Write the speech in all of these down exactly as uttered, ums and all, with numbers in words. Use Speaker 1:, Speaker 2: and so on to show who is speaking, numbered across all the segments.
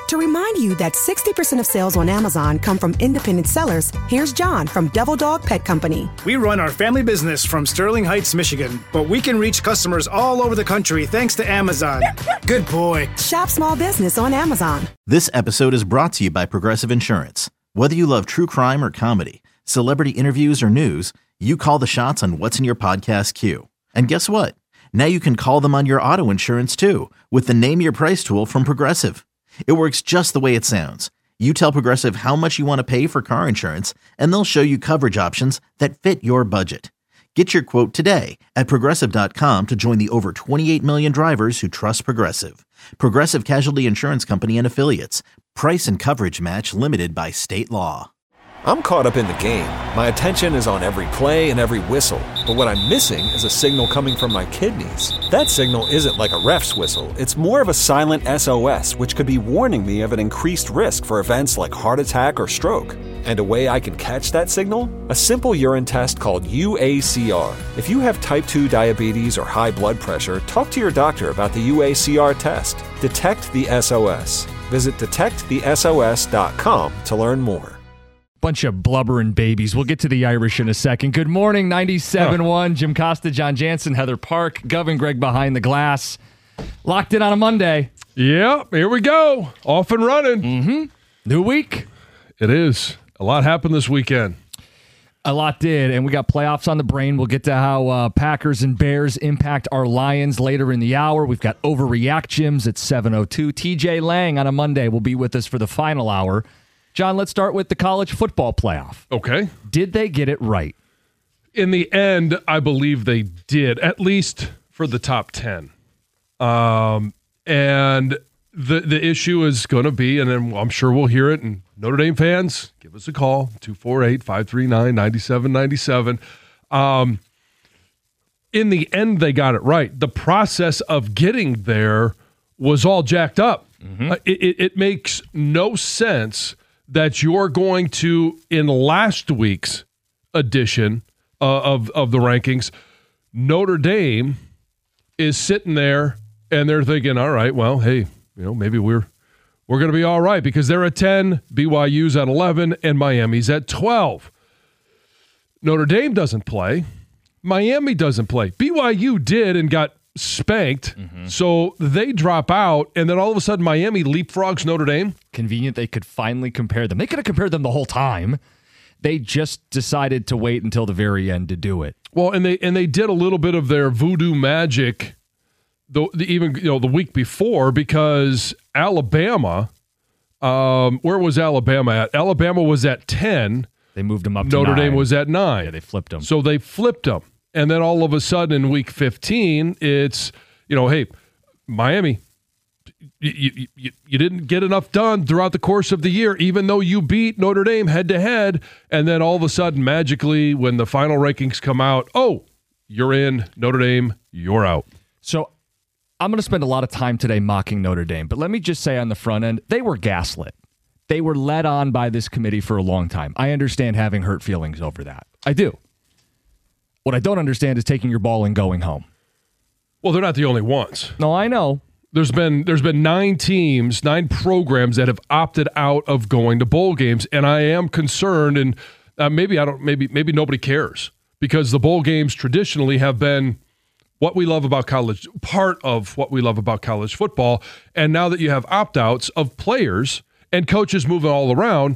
Speaker 1: To remind you that sixty percent of sales on Amazon come from independent sellers, here's John from Devil Dog Pet Company.
Speaker 2: We run our family business from Sterling Heights, Michigan, but we can reach customers all over the country thanks to Amazon. Good boy.
Speaker 1: Shop small business on Amazon.
Speaker 3: This episode is brought to you by Progressive Insurance. Whether you love true crime or comedy, celebrity interviews or news, you call the shots on what's in your podcast queue. And guess what? Now you can call them on your auto insurance too with the Name Your Price tool from Progressive. It works just the way it sounds. You tell Progressive how much you want to pay for car insurance, and they'll show you coverage options that fit your budget. Get your quote today at Progressive dot com to join the over twenty-eight million drivers who trust Progressive. Progressive Casualty Insurance Company and Affiliates. Price and coverage match limited by state law.
Speaker 4: I'm caught up in the game. My attention is on every play and every whistle. But what I'm missing is a signal coming from my kidneys. That signal isn't like a ref's whistle. It's more of a silent S O S, which could be warning me of an increased risk for events like heart attack or stroke. And a way I can catch that signal? A simple urine test called U A C R. If you have type two diabetes or high blood pressure, talk to your doctor about the U A C R test. Detect the S O S. Visit detect the S O S dot com to learn more.
Speaker 5: Bunch of blubbering babies. We'll get to the Irish in a second. Good morning, ninety-seven point one. Jim Costa, John Jansen, Heather Park, Gov and Greg behind the glass. Locked in on a Monday.
Speaker 6: Yep, here we go. Off and running.
Speaker 5: Mm-hmm. New week.
Speaker 6: It is. A lot happened this weekend.
Speaker 5: A lot did, and we got playoffs on the brain. We'll get to how uh, Packers and Bears impact our Lions later in the hour. We've got Overreact Gyms at seven oh two. T J Lang on a Monday will be with us for the final hour. John, let's start with the college football playoff.
Speaker 6: Okay.
Speaker 5: Did they get it right?
Speaker 6: In the end, I believe they did, at least for the top ten. Um, and the the issue is going to be, and then I'm sure we'll hear it, and Notre Dame fans, give us a call, two four eight, five three nine, nine seven nine seven. Um, in the end, they got it right. The process of getting there was all jacked up. Mm-hmm. Uh, it, it, it makes no sense that you're going to, in last week's edition uh, of, of the rankings, Notre Dame is sitting there and they're thinking, all right, well, hey, you know, maybe we're we're going to be all right because they're at ten, B Y U's at eleven, and Miami's at twelve. Notre Dame doesn't play. Miami doesn't play. B Y U did and got spanked, mm-hmm. so they drop out, and then all of a sudden Miami leapfrogs Notre Dame.
Speaker 5: Convenient they could finally compare them. They could have compared them the whole time. They just decided to wait until the very end to do it.
Speaker 6: Well, and they and they did a little bit of their voodoo magic, the, the even you know the week before, because Alabama, um, where was Alabama at? Alabama was at ten.
Speaker 5: They moved them up.
Speaker 6: Notre
Speaker 5: to nine.
Speaker 6: Dame was at nine.
Speaker 5: Yeah, they flipped them.
Speaker 6: So they flipped them. And then all of a sudden in week fifteen, it's, you know, hey, Miami, you, you, you didn't get enough done throughout the course of the year, even though you beat Notre Dame head-to-head. And then all of a sudden, magically, when the final rankings come out, oh, you're in, Notre Dame, you're out.
Speaker 5: So I'm going to spend a lot of time today mocking Notre Dame. But let me just say on the front end, they were gaslit. They were led on by this committee for a long time. I understand having hurt feelings over that. I do. What I don't understand is taking your ball and going home.
Speaker 6: Well, they're not the only ones.
Speaker 5: No, I know.
Speaker 6: There's been there's been nine teams, nine programs that have opted out of going to bowl games, and I am concerned. And uh, maybe I don't. Maybe maybe nobody cares because the bowl games traditionally have been what we love about college, part of what we love about college football. And now that you have opt-outs of players and coaches moving all around,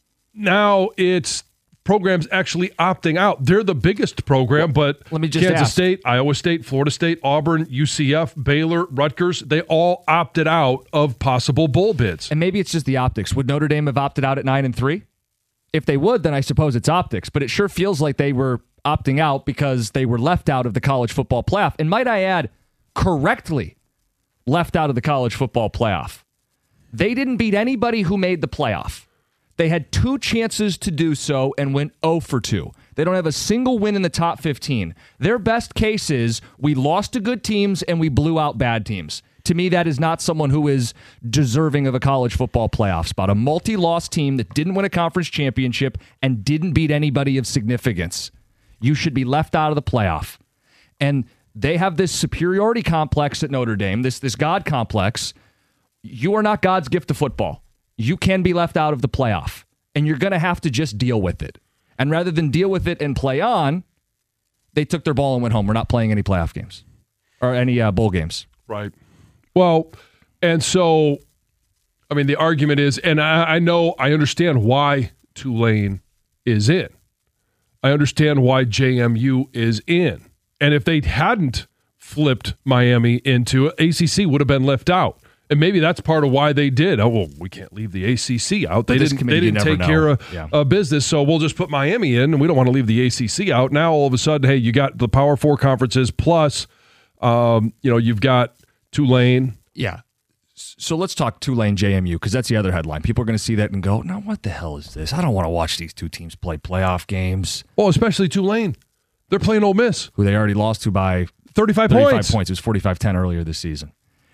Speaker 6: now it's programs actually opting out. They're the biggest program, but
Speaker 5: Let me just
Speaker 6: Kansas
Speaker 5: ask.
Speaker 6: State, Iowa State, Florida State, Auburn, U C F, Baylor, Rutgers, they all opted out of possible bowl bids.
Speaker 5: And maybe it's just the optics. Would Notre Dame have opted out at nine and three? If they would, then I suppose it's optics. But it sure feels like they were opting out because they were left out of the college football playoff. And might I add, correctly left out of the college football playoff. They didn't beat anybody who made the playoff. They had two chances to do so and went oh for two. They don't have a single win in the top fifteen. Their best case is we lost to good teams and we blew out bad teams. To me, that is not someone who is deserving of a college football playoff spot. A multi-loss team that didn't win a conference championship and didn't beat anybody of significance. You should be left out of the playoff. And they have this superiority complex at Notre Dame, this, this God complex, You are not God's gift to football. You can be left out of the playoff, and you're going to have to just deal with it. And rather than deal with it and play on, they took their ball and went home. We're not playing any playoff games or any uh, bowl games.
Speaker 6: Right. Well, and so, I mean, the argument is, and I, I know, I understand why Tulane is in. I understand why J M U is in. And if they hadn't flipped Miami into it, A C C would have been left out. And maybe that's part of why they did. Oh, well, we can't leave the A C C out. They didn't, they didn't take know. care of yeah. uh, business, so we'll just put Miami in, and we don't want to leave the A C C out. Now, all of a sudden, hey, you got the Power Four conferences, plus, um, you know, you've got Tulane.
Speaker 5: Yeah. So let's talk Tulane J M U, because that's the other headline. People are going to see that and go, no, what the hell is this? I don't want to watch these two teams play playoff games.
Speaker 6: Well, especially Tulane. They're playing Ole Miss,
Speaker 5: who they already lost to by
Speaker 6: thirty-five,
Speaker 5: thirty-five
Speaker 6: points.
Speaker 5: points. It was forty-five ten earlier this season.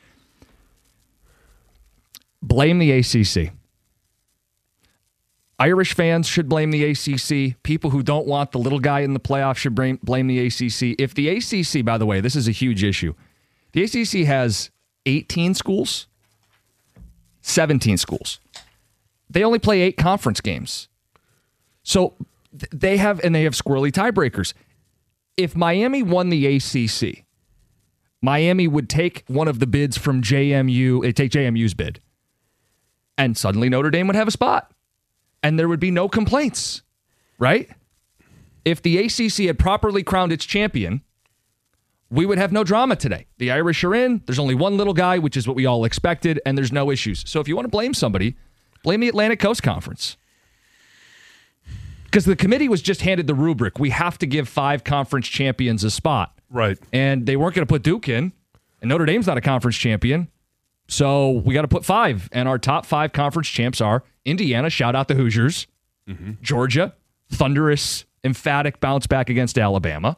Speaker 5: Blame the A C C. Irish fans should blame the A C C. People who don't want the little guy in the playoff should blame, blame the A C C. If the A C C, by the way, this is a huge issue. The A C C has eighteen schools, seventeen schools. They only play eight conference games. So th- they have, and they have squirrely tiebreakers. If Miami won the A C C, Miami would take one of the bids from J M U, they take J M U's bid, and suddenly Notre Dame would have a spot, and there would be no complaints, right? If the A C C had properly crowned its champion, we would have no drama today. The Irish are in, there's only one little guy, which is what we all expected, and there's no issues. So if you want to blame somebody, blame the Atlantic Coast Conference. Because the committee was just handed the rubric. We have to give five conference champions a spot.
Speaker 6: Right.
Speaker 5: And they weren't going to put Duke in. And Notre Dame's not a conference champion. So we got to put five. And our top five conference champs are Indiana, shout out the Hoosiers. Mm-hmm. Georgia, thunderous, emphatic bounce back against Alabama.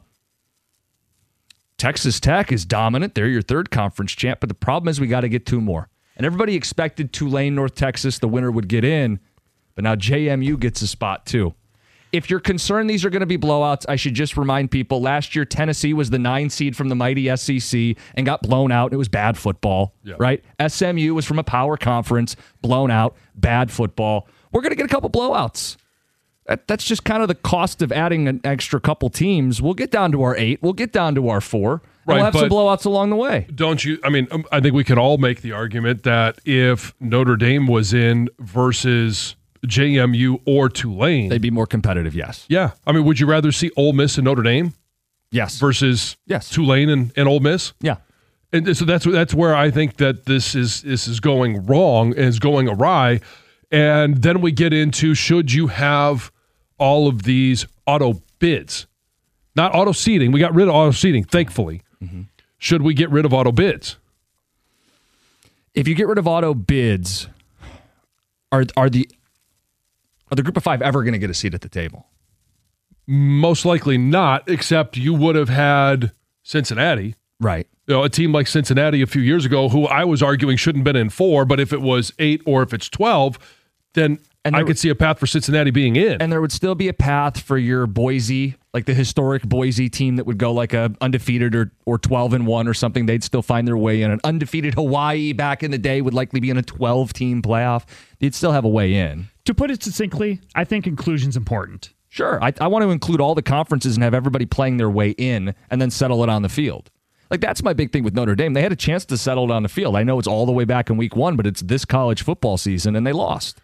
Speaker 5: Texas Tech is dominant. They're your third conference champ. But the problem is we got to get two more. And everybody expected Tulane, North Texas, the winner would get in. But now J M U gets a spot too. If you're concerned these are going to be blowouts, I should just remind people, last year Tennessee was the nine seed from the mighty S E C and got blown out. It was bad football, yeah. right? S M U was from a power conference, blown out, bad football. We're going to get a couple blowouts. That, that's just kind of the cost of adding an extra couple teams. We'll get down to our eight. We'll get down to our four. Right, we'll have some blowouts along the way.
Speaker 6: Don't you? I mean, I think we could all make the argument that if Notre Dame was in versus J M U or Tulane,
Speaker 5: they'd be more competitive, yes.
Speaker 6: Yeah. I mean, would you rather see Ole Miss and Notre Dame?
Speaker 5: Yes.
Speaker 6: Versus
Speaker 5: yes.
Speaker 6: Tulane and, and Ole Miss?
Speaker 5: Yeah.
Speaker 6: And so that's that's where I think that this is this is going wrong and is going awry. And then we get into, should you have all of these auto bids? Not auto seating. We got rid of auto seating, thankfully. Mm-hmm. Should we get rid of auto bids?
Speaker 5: If you get rid of auto bids, are are the Are the group of five ever going to get a seat at the table?
Speaker 6: Most likely not, except you would have had Cincinnati.
Speaker 5: Right.
Speaker 6: You know, a team like Cincinnati a few years ago, who I was arguing shouldn't have been in four, but if it was eight or if it's twelve, then I could would, see a path for Cincinnati being in.
Speaker 5: And there would still be a path for your Boise, like the historic Boise team that would go like a undefeated or or twelve and one or something. They'd still find their way in. An undefeated Hawaii back in the day would likely be in a twelve-team playoff. They'd still have a way in.
Speaker 7: To put it succinctly, I think inclusion's important.
Speaker 5: Sure. I, I want to include all the conferences and have everybody playing their way in and then settle it on the field. Like, that's my big thing with Notre Dame. They had a chance to settle it on the field. I know it's all the way back in week one, but it's this college football season, and they lost.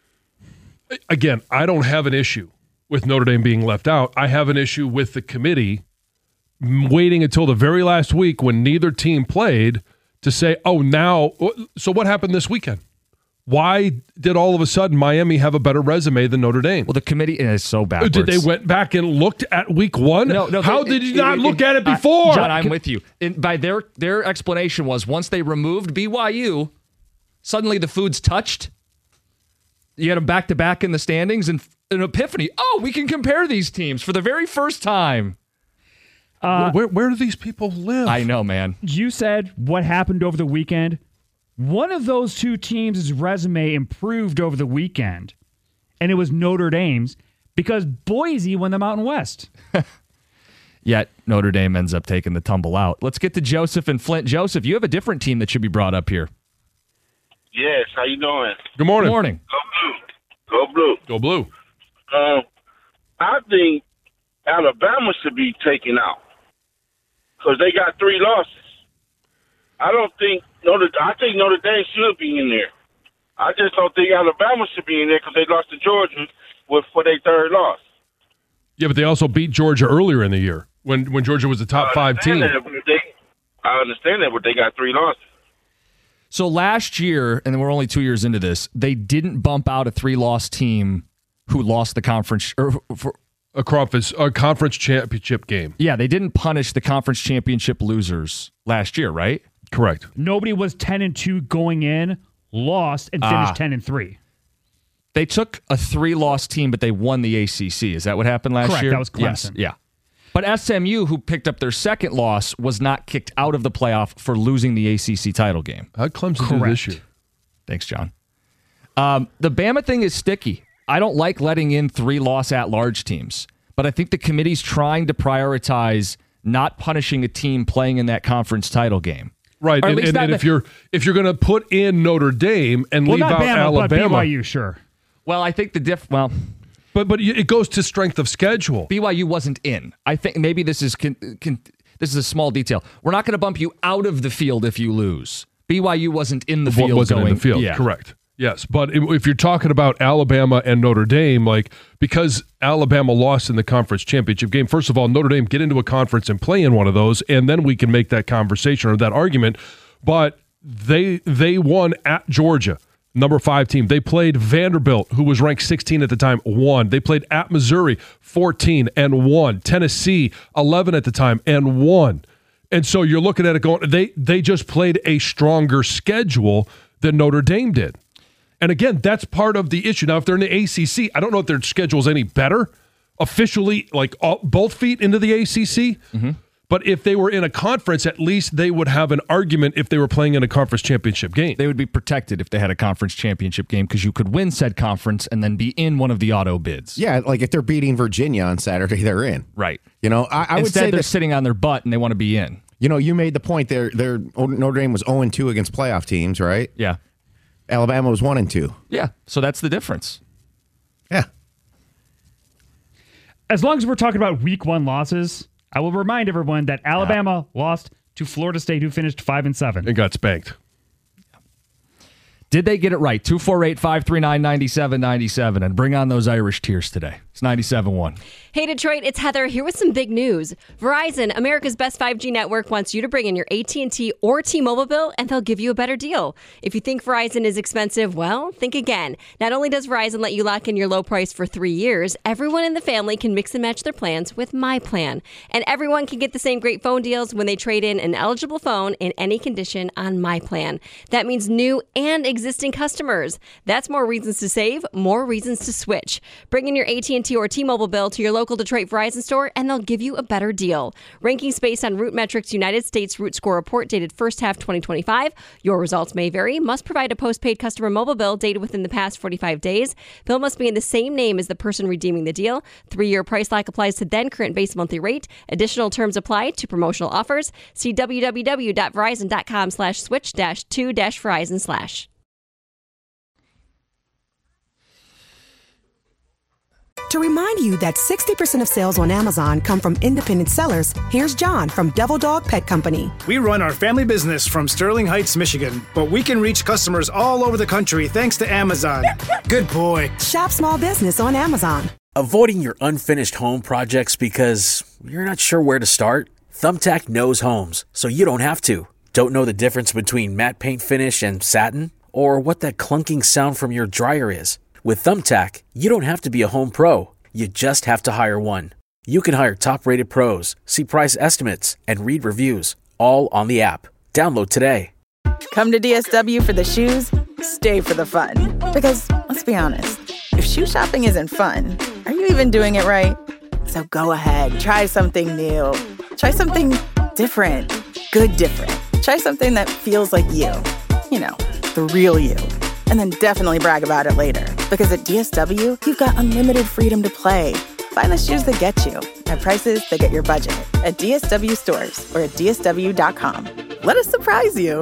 Speaker 6: Again, I don't have an issue with Notre Dame being left out. I have an issue with the committee waiting until the very last week when neither team played to say, oh, now, so what happened this weekend? Why did all of a sudden Miami have a better resume than Notre Dame?
Speaker 5: Well, the committee is so backwards.
Speaker 6: Did they went back and looked at week one?
Speaker 5: No, no.
Speaker 6: How
Speaker 5: they,
Speaker 6: did you
Speaker 5: it,
Speaker 6: not
Speaker 5: it,
Speaker 6: look
Speaker 5: it,
Speaker 6: at it before?
Speaker 5: I, John, I'm with you. In, by their their explanation was once they removed B Y U, suddenly the food's touched. You had them back to back in the standings, and an epiphany. Oh, we can compare these teams for the very first time.
Speaker 6: Uh, where where do these people live?
Speaker 5: I know, man.
Speaker 7: You said what happened over the weekend. One of those two teams' resume improved over the weekend, and it was Notre Dame's because Boise won the Mountain West.
Speaker 5: Yet Notre Dame ends up taking the tumble out. Let's get to Joseph and Flint. Joseph, you have a different team that should be brought up here.
Speaker 8: Yes, how you doing?
Speaker 6: Good morning.
Speaker 5: Good morning.
Speaker 8: Go blue.
Speaker 6: Go blue.
Speaker 8: Um, I think Alabama should be taken out because they got three losses. I don't think Notre. I think Notre Dame should be in there. I just don't think Alabama should be in there because they lost to Georgia with for their third loss.
Speaker 6: Yeah, but they also beat Georgia earlier in the year when when Georgia was the top five team.
Speaker 8: That, but they, I understand that, but they got three losses.
Speaker 5: So last year, and we're only two years into this, they didn't bump out a three-loss team who lost the conference or for,
Speaker 6: a conference a conference championship game.
Speaker 5: Yeah, they didn't punish the conference championship losers last year, right?
Speaker 6: Correct.
Speaker 7: Nobody was ten and two going in, lost, and finished
Speaker 5: Ah.
Speaker 7: ten and three.
Speaker 5: They took a three-loss team, but they won the A C C. Is that what happened last
Speaker 7: Correct,
Speaker 5: year?
Speaker 7: that was Clemson.
Speaker 5: Yes, yeah. But S M U, who picked up their second loss, was not kicked out of the playoff for losing the A C C title game.
Speaker 6: How'd Clemson do this year?
Speaker 5: Thanks, John. Um, the Bama thing is sticky. I don't like letting in three-loss at-large teams, but I think the committee's trying to prioritize not punishing a team playing in that conference title game.
Speaker 6: Right,
Speaker 5: Or at
Speaker 6: and,
Speaker 5: least
Speaker 6: and,
Speaker 5: not
Speaker 6: and
Speaker 5: the-
Speaker 6: if you're if you're going to put in Notre Dame and
Speaker 7: Well,
Speaker 6: leave
Speaker 7: not
Speaker 6: out
Speaker 7: Bama,
Speaker 6: Alabama,
Speaker 7: but B Y U, sure.
Speaker 5: Well, I think the diff. Well,
Speaker 6: but but it goes to strength of schedule.
Speaker 5: B Y U wasn't in. I think maybe this is con, con, this is a small detail. We're not going to bump you out of the field if you lose. B Y U wasn't in the
Speaker 6: What
Speaker 5: field.
Speaker 6: wasn't
Speaker 5: going,
Speaker 6: in the field,
Speaker 5: yeah.
Speaker 6: correct. Yes, but if you're talking about Alabama and Notre Dame, like because Alabama lost in the conference championship game, first of all, Notre Dame get into a conference and play in one of those, and then we can make that conversation or that argument. But they they won at Georgia, number five team. They played Vanderbilt, who was ranked sixteen at the time, won. They played at Missouri, fourteen, and won. Tennessee, eleven at the time, and won. And so you're looking at it going, they they just played a stronger schedule than Notre Dame did. And again, that's part of the issue. Now, if they're in the A C C, I don't know if their schedule's any better officially, like all, both feet into the A C C. Mm-hmm. But if they were in a conference, at least they would have an argument if they were playing in a conference championship game.
Speaker 5: They would be protected if they had a conference championship game because you could win said conference and then be in one of the auto bids.
Speaker 9: Yeah, like if they're beating Virginia on Saturday, they're in.
Speaker 5: Right.
Speaker 9: You know, I, I would
Speaker 5: Instead,
Speaker 9: say
Speaker 5: they're
Speaker 9: that,
Speaker 5: sitting on their butt and they want to be in.
Speaker 9: you know, you made the point there. There, Notre Dame was zero and two against playoff teams, right?
Speaker 5: Yeah.
Speaker 9: Alabama was one and two.
Speaker 5: Yeah. So that's the difference.
Speaker 9: Yeah.
Speaker 7: As long as we're talking about week one losses, I will remind everyone that Alabama lost to Florida State, who finished five and seven.
Speaker 6: And got spanked.
Speaker 5: Did they get it right? two four eight, five three nine, nine seven nine seven. And bring on those Irish tears today. It's ninety-seven point one.
Speaker 10: Hey, Detroit, it's Heather here with some big news. Verizon, America's best five G network, wants you to bring in your A T and T or T-Mobile bill, and they'll give you a better deal. If you think Verizon is expensive, well, think again. Not only does Verizon let you lock in your low price for three years, everyone in the family can mix and match their plans with My Plan. And everyone can get the same great phone deals when they trade in an eligible phone in any condition on My Plan. That means new and existing customers. That's more reasons to save, more reasons to switch. Bring in your A T and T or T-Mobile bill to your local Detroit Verizon store, and they'll give you a better deal. Rankings based on Root Metrics United States Root Score Report dated first half twenty twenty-five. Your results may vary. Must provide a postpaid customer mobile bill dated within the past forty-five days. Bill must be in the same name as the person redeeming the deal. Three-year price lock applies to then current base monthly rate. Additional terms apply to promotional offers. See www.verizon.com slash switch dash two dash Verizon slash.
Speaker 1: To remind you that sixty percent of sales on Amazon come from independent sellers, here's John from Devil Dog Pet Company.
Speaker 2: We run our family business from Sterling Heights, Michigan, but we can reach customers all over the country thanks to Amazon. Good boy.
Speaker 1: Shop small business on Amazon.
Speaker 11: Avoiding your unfinished home projects because you're not sure where to start? Thumbtack knows homes, so you don't have to. Don't know the difference between matte paint finish and satin? Or what that clunking sound from your dryer is? With Thumbtack, you don't have to be a home pro. You just have to hire one. You can hire top-rated pros, see price estimates, and read reviews, all on the app. Download today.
Speaker 12: Come to D S W for the shoes, stay for the fun. Because, let's be honest, if shoe shopping isn't fun, are you even doing it right? So go ahead, try something new. Try something different. Good different. Try something that feels like you. You know, the real you. And then definitely brag about it later. Because at D S W, you've got unlimited freedom to play. Find the shoes that get you at prices that get your budget at D S W stores or at D S W dot com. Let us surprise you.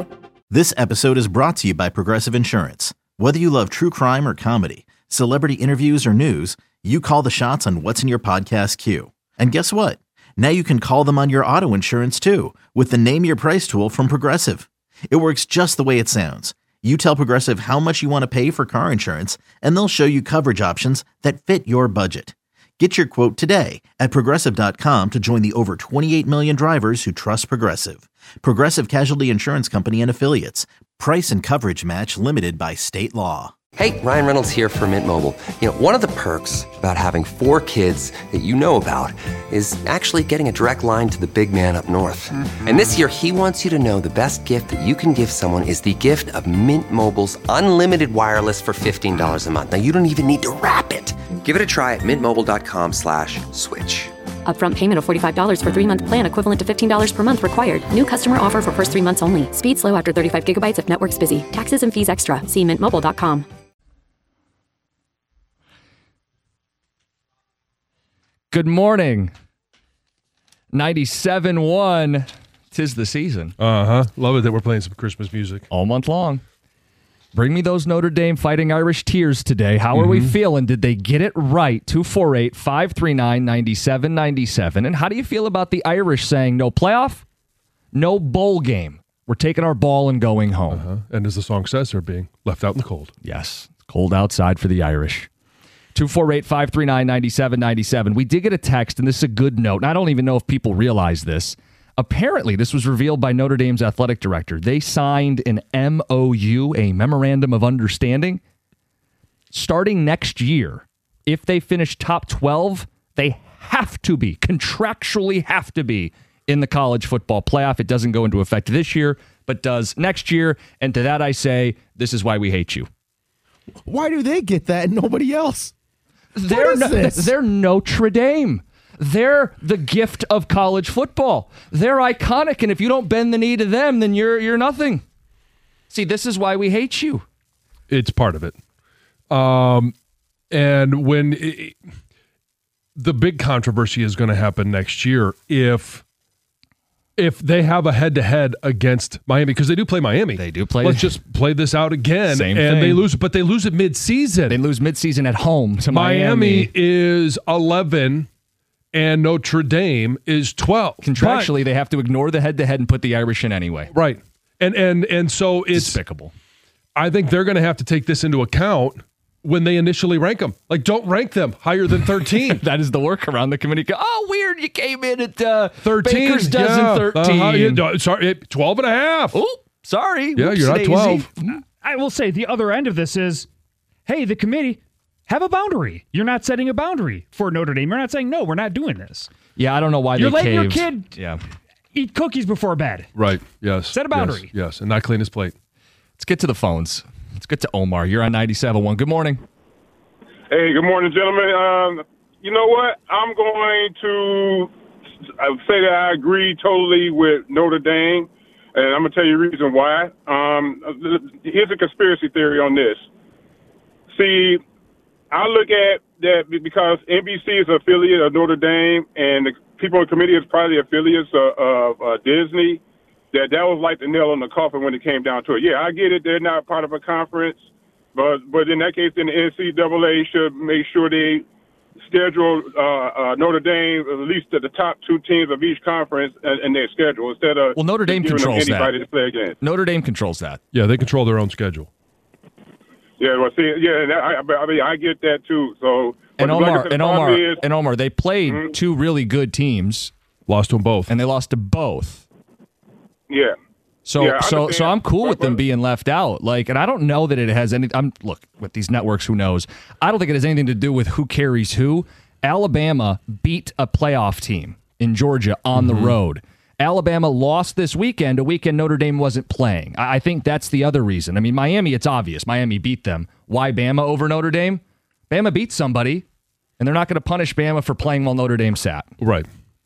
Speaker 3: This episode is brought to you by Progressive Insurance. Whether you love true crime or comedy, celebrity interviews or news, you call the shots on what's in your podcast queue. And guess what? Now you can call them on your auto insurance too with the Name Your Price tool from Progressive. It works just the way it sounds. You tell Progressive how much you want to pay for car insurance, and they'll show you coverage options that fit your budget. Get your quote today at Progressive dot com to join the over twenty-eight million drivers who trust Progressive. Progressive Casualty Insurance Company and Affiliates. Price and coverage match limited by state law.
Speaker 13: Hey, Ryan Reynolds here from Mint Mobile. You know, one of the perks about having four kids that you know about is actually getting a direct line to the big man up north. Mm-hmm. And this year, he wants you to know the best gift that you can give someone is the gift of Mint Mobile's unlimited wireless for fifteen dollars a month. Now, you don't even need to wrap it. Give it a try at mintmobile.com slash switch.
Speaker 14: Upfront payment of forty-five dollars for three-month plan equivalent to fifteen dollars per month required. New customer offer for first three months only. Speed slow after thirty-five gigabytes if network's busy. Taxes and fees extra. See mint mobile dot com.
Speaker 5: Good morning. ninety-seven one. 'Tis the season.
Speaker 6: Uh-huh. Love it that we're playing some Christmas music.
Speaker 5: All month long. Bring me those Notre Dame Fighting Irish tears today. How are
Speaker 6: Mm-hmm.
Speaker 5: we feeling? Did they get it right? two four eight, five three nine, nine seven nine seven. And how do you feel about the Irish saying no playoff, no bowl game? We're taking our ball and going home.
Speaker 6: Uh-huh. And as the song says, they're being left out in the cold.
Speaker 5: Yes. Cold outside for the Irish. two four eight, five three nine, nine seven nine seven. We did get a text, and this is a good note. And I don't even know if people realize this. Apparently, this was revealed by Notre Dame's athletic director. They signed an M O U, a Memorandum of Understanding. Starting next year, if they finish top twelve, they have to be, contractually have to be, in the college football playoff. It doesn't go into effect this year, but does next year. And to that I say, this is why we hate you.
Speaker 9: Why do they get that and nobody else?
Speaker 5: They're,
Speaker 9: is
Speaker 5: no,
Speaker 9: this?
Speaker 5: they're Notre Dame. They're the gift of college football. They're iconic, and if you don't bend the knee to them, then you're you're nothing. See, this is why we hate you.
Speaker 6: It's part of it. Um, and when it, the big controversy is going to happen next year if if they have a head-to-head against Miami, because they do play Miami.
Speaker 5: They do play.
Speaker 6: Let's just play this out again.
Speaker 5: Same
Speaker 6: and
Speaker 5: thing.
Speaker 6: they lose, but they lose it mid-season.
Speaker 5: They lose mid-season at home to Miami.
Speaker 6: Miami is eleven, and Notre Dame is twelve.
Speaker 5: Contractually, they have to ignore the head-to-head and put the Irish in anyway.
Speaker 6: But, right. And and and so it's
Speaker 5: despicable.
Speaker 6: I think they're going to have to take this into account when they initially rank them. Like, don't rank them higher than thirteen.
Speaker 5: That is the workaround. The committee go, oh, weird, you came in at uh,
Speaker 6: thirteen.
Speaker 5: Baker's dozen
Speaker 6: yeah.
Speaker 5: thirteen.
Speaker 6: Uh-huh. Yeah, no, sorry, twelve and a half.
Speaker 5: Oh, sorry.
Speaker 6: Yeah, you're not twelve.
Speaker 7: I will say the other end of this is, hey, the committee, have a boundary. You're not setting a boundary for Notre Dame. You're not saying, no, we're not doing this.
Speaker 5: Yeah, I don't know why
Speaker 7: You're
Speaker 5: they
Speaker 7: letting your
Speaker 5: caved.
Speaker 7: kid
Speaker 5: yeah.
Speaker 7: eat cookies before bed.
Speaker 6: Right, yes.
Speaker 7: Set a boundary.
Speaker 6: Yes, yes, and not clean his plate.
Speaker 5: Let's get to the phones. Let's get to Omar. You're on ninety-seven one. Good morning.
Speaker 8: Hey, good morning, gentlemen. Um, you know what? I'm going to say that I agree totally with Notre Dame, and I'm going to tell you the reason why. Um, here's a conspiracy theory on this. See, I look at that because N B C is an affiliate of Notre Dame, and the people on the committee is probably affiliates of, of uh, Disney, that that was like the nail on the coffin when it came down to it. Yeah, I get it. They're not part of a conference. But but in that case, then the N C double A should make sure they schedule uh, uh, Notre Dame at least to the top two teams of each conference in, in their schedule instead of
Speaker 5: well, Notre Dame
Speaker 8: giving them
Speaker 5: controls
Speaker 8: anybody
Speaker 5: that.
Speaker 8: to play against.
Speaker 5: Notre Dame controls that.
Speaker 6: Yeah, they control their own schedule.
Speaker 8: Yeah, well, see, yeah, that, I, I mean, I get that too. So
Speaker 5: And
Speaker 8: but like I
Speaker 5: Omar,
Speaker 8: said, the
Speaker 5: and
Speaker 8: problem
Speaker 5: Omar,
Speaker 8: is-
Speaker 5: and Omar, they played
Speaker 8: Mhm.
Speaker 5: two really good teams,
Speaker 6: lost to them both,
Speaker 5: and they lost to both.
Speaker 8: yeah.
Speaker 5: So,
Speaker 8: Yeah, I
Speaker 5: so, so
Speaker 8: understand.
Speaker 5: I'm cool with
Speaker 8: But-
Speaker 5: them
Speaker 8: but-
Speaker 5: being left out. Like, and I don't know that it has any. I'm look with these networks. Who knows? I don't think it has anything to do with who carries who. Alabama beat a playoff team in Georgia on
Speaker 6: Mm-hmm.
Speaker 5: the road. Alabama lost this weekend, a weekend Notre Dame wasn't playing. I I think that's the other reason. I mean, Miami, it's obvious. Miami beat them. Why Bama over Notre Dame? Bama beat somebody, and they're not going to punish Bama for playing while Notre Dame sat.
Speaker 6: Right.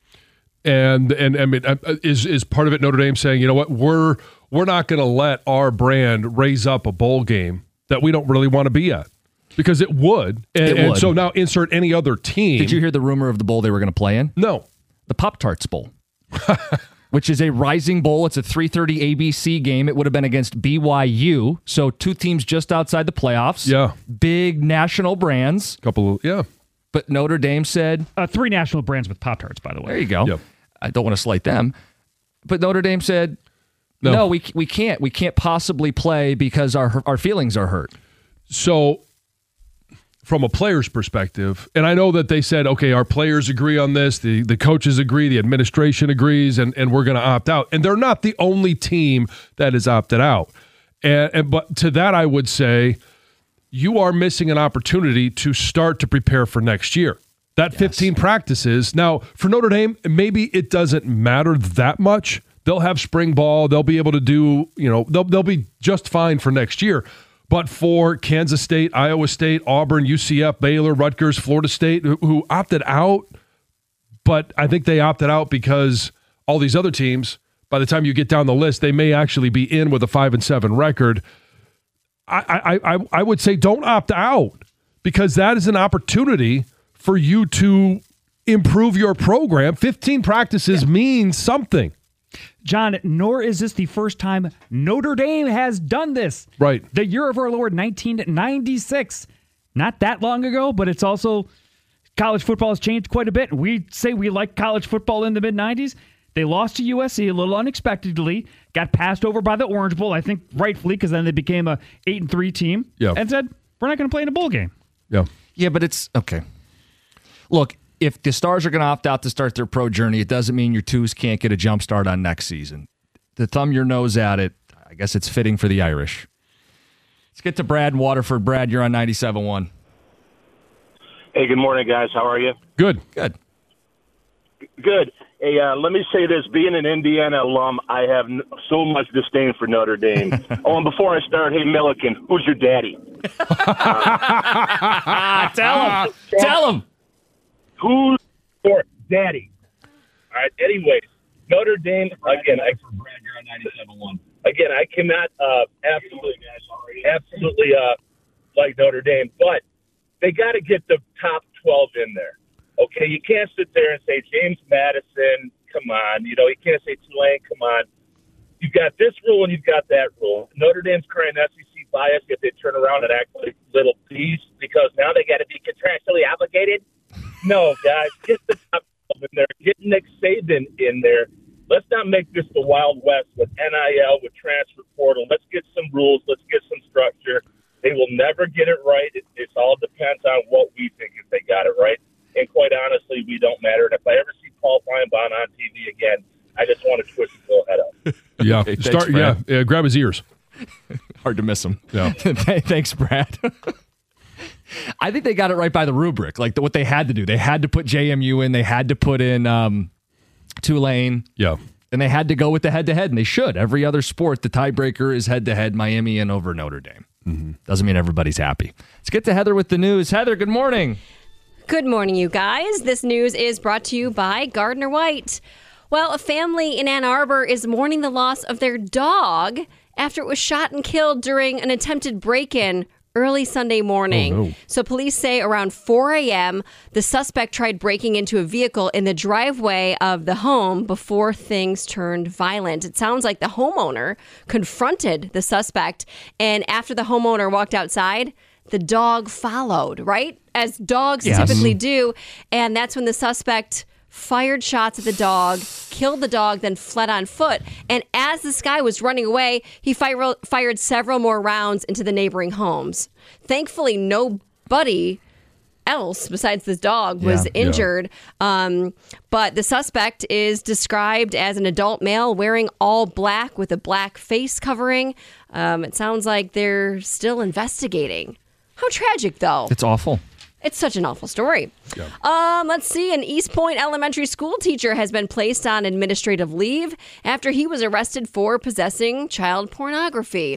Speaker 6: And and I mean, uh, is is part of it Notre Dame saying, you know what, we're we're not going to let our brand raise up a bowl game that we don't really want to be at, because it would. And,
Speaker 5: It
Speaker 6: and
Speaker 5: would.
Speaker 6: so now insert any other team.
Speaker 5: Did you hear the rumor of the bowl they were going to play in?
Speaker 6: No.
Speaker 5: The Pop-Tarts Bowl. which is a Rising Bowl. It's a three thirty A B C game. It would have been against B Y U. So two teams just outside the playoffs.
Speaker 6: Yeah.
Speaker 5: Big national brands.
Speaker 6: Couple, of, yeah.
Speaker 5: But Notre Dame said...
Speaker 7: Uh, three national brands with Pop-Tarts, by the way.
Speaker 5: There you go.
Speaker 6: Yep.
Speaker 5: I don't want to slight them. But Notre Dame said, no, no we we can't. We can't possibly play because our our feelings are hurt.
Speaker 6: So... From a player's perspective, and I know that they said, okay, our players agree on this, the, the coaches agree, the administration agrees, and, and we're going to opt out. And they're not the only team that has opted out. And, and but to that, I would say you are missing an opportunity to start to prepare for next year. That yes. fifteen practices. Now, for Notre Dame, maybe it doesn't matter that much. They'll have spring ball. They'll be able to do, you know, they'll they'll be just fine for next year. But for Kansas State, Iowa State, Auburn, U C F, Baylor, Rutgers, Florida State, who, who opted out, but I think they opted out because all these other teams, by the time you get down the list, they may actually be in with a five and seven record. I I I, I would say don't opt out because that is an opportunity for you to improve your program. fifteen practices yeah. means something.
Speaker 7: John, nor is this the first time Notre Dame has done this.
Speaker 6: Right.
Speaker 7: The year of our Lord, nineteen ninety-six. Not that long ago, but it's also, college football has changed quite a bit. We say we like college football in the mid-nineties. They lost to U S C a little unexpectedly, got passed over by the Orange Bowl, I think rightfully, because then they became a eight and three team,
Speaker 6: yeah.
Speaker 7: and said, we're not going to play in a bowl game.
Speaker 6: Yeah.
Speaker 5: Yeah, but it's, okay. Look, if the Stars are going to opt out to start their pro journey, it doesn't mean your twos can't get a jump start on next season. To thumb your nose at it, I guess it's fitting for the Irish. Let's get to Brad in Waterford. Brad, you're on ninety-seven point one.
Speaker 8: Hey, good morning, guys. How are you?
Speaker 6: Good.
Speaker 5: Good.
Speaker 8: Good. Hey, uh, let me say this. Being an Indiana alum, I have n- so much disdain for Notre Dame. oh, and before I start, hey, Milliken, who's your daddy?
Speaker 5: uh, Tell him. Tell him.
Speaker 8: Who's your daddy? All right. Anyways, Notre Dame again. I, Brad, you're on ninety-seven point one. Again, I cannot uh, absolutely, absolutely uh, like Notre Dame, but they got to get the top twelve in there. Okay, you can't sit there and say James Madison. Come on, you know you can't say Tulane. Come on, you've got this rule and you've got that rule. Notre Dame's crying S E C bias if they turn around and act like little peas because now they got to be contractually obligated. No, guys, get the top twelve in there. Get Nick Saban in there. Let's not make this the Wild West with N I L, with transfer portal. Let's get some rules. Let's get some structure. They will never get it right. It, it all depends on what we think if they got it right. And quite honestly, we don't matter. And if I ever see Paul Feinbaum on T V again, I just want to twist his little head up.
Speaker 6: Yeah,
Speaker 5: okay,
Speaker 6: start.
Speaker 5: thanks,
Speaker 6: yeah, yeah, grab his ears.
Speaker 5: Hard to miss him.
Speaker 6: Yeah.
Speaker 5: Thanks, Brad. I think they got it right by the rubric, like the, what they had to do. They had to put J M U in. They had to put in um, Tulane.
Speaker 6: Yeah.
Speaker 5: And they had to go with the head-to-head, and they should. Every other sport, the tiebreaker is head-to-head, Miami and over Notre Dame.
Speaker 6: Mm-hmm.
Speaker 5: Doesn't mean everybody's happy. Let's get to Heather with the news. Heather, good morning.
Speaker 10: Good morning, you guys. This news is brought to you by Gardner White. Well, a family in Ann Arbor is mourning the loss of their dog after it was shot and killed during an attempted break-in early Sunday morning.
Speaker 6: Oh, no.
Speaker 10: So police say around four a.m., the suspect tried breaking into a vehicle in the driveway of the home before things turned violent. It sounds like the homeowner confronted the suspect, and after the homeowner walked outside, the dog followed, right? As dogs
Speaker 5: Yes.
Speaker 10: typically do. And that's when the suspect fired shots at the dog, killed the dog, then fled on foot. And as this guy was running away, he fire- fired several more rounds into the neighboring homes. Thankfully, nobody else besides this dog was
Speaker 5: Yeah,
Speaker 10: injured. Yeah. Um, but the suspect is described as an adult male wearing all black with a black face covering. Um, it sounds like they're still investigating. How tragic, though.
Speaker 5: It's awful.
Speaker 10: It's such an awful story.
Speaker 6: Yeah.
Speaker 10: Um, let's see. An East Point elementary school teacher has been placed on administrative leave after he was arrested for possessing child pornography.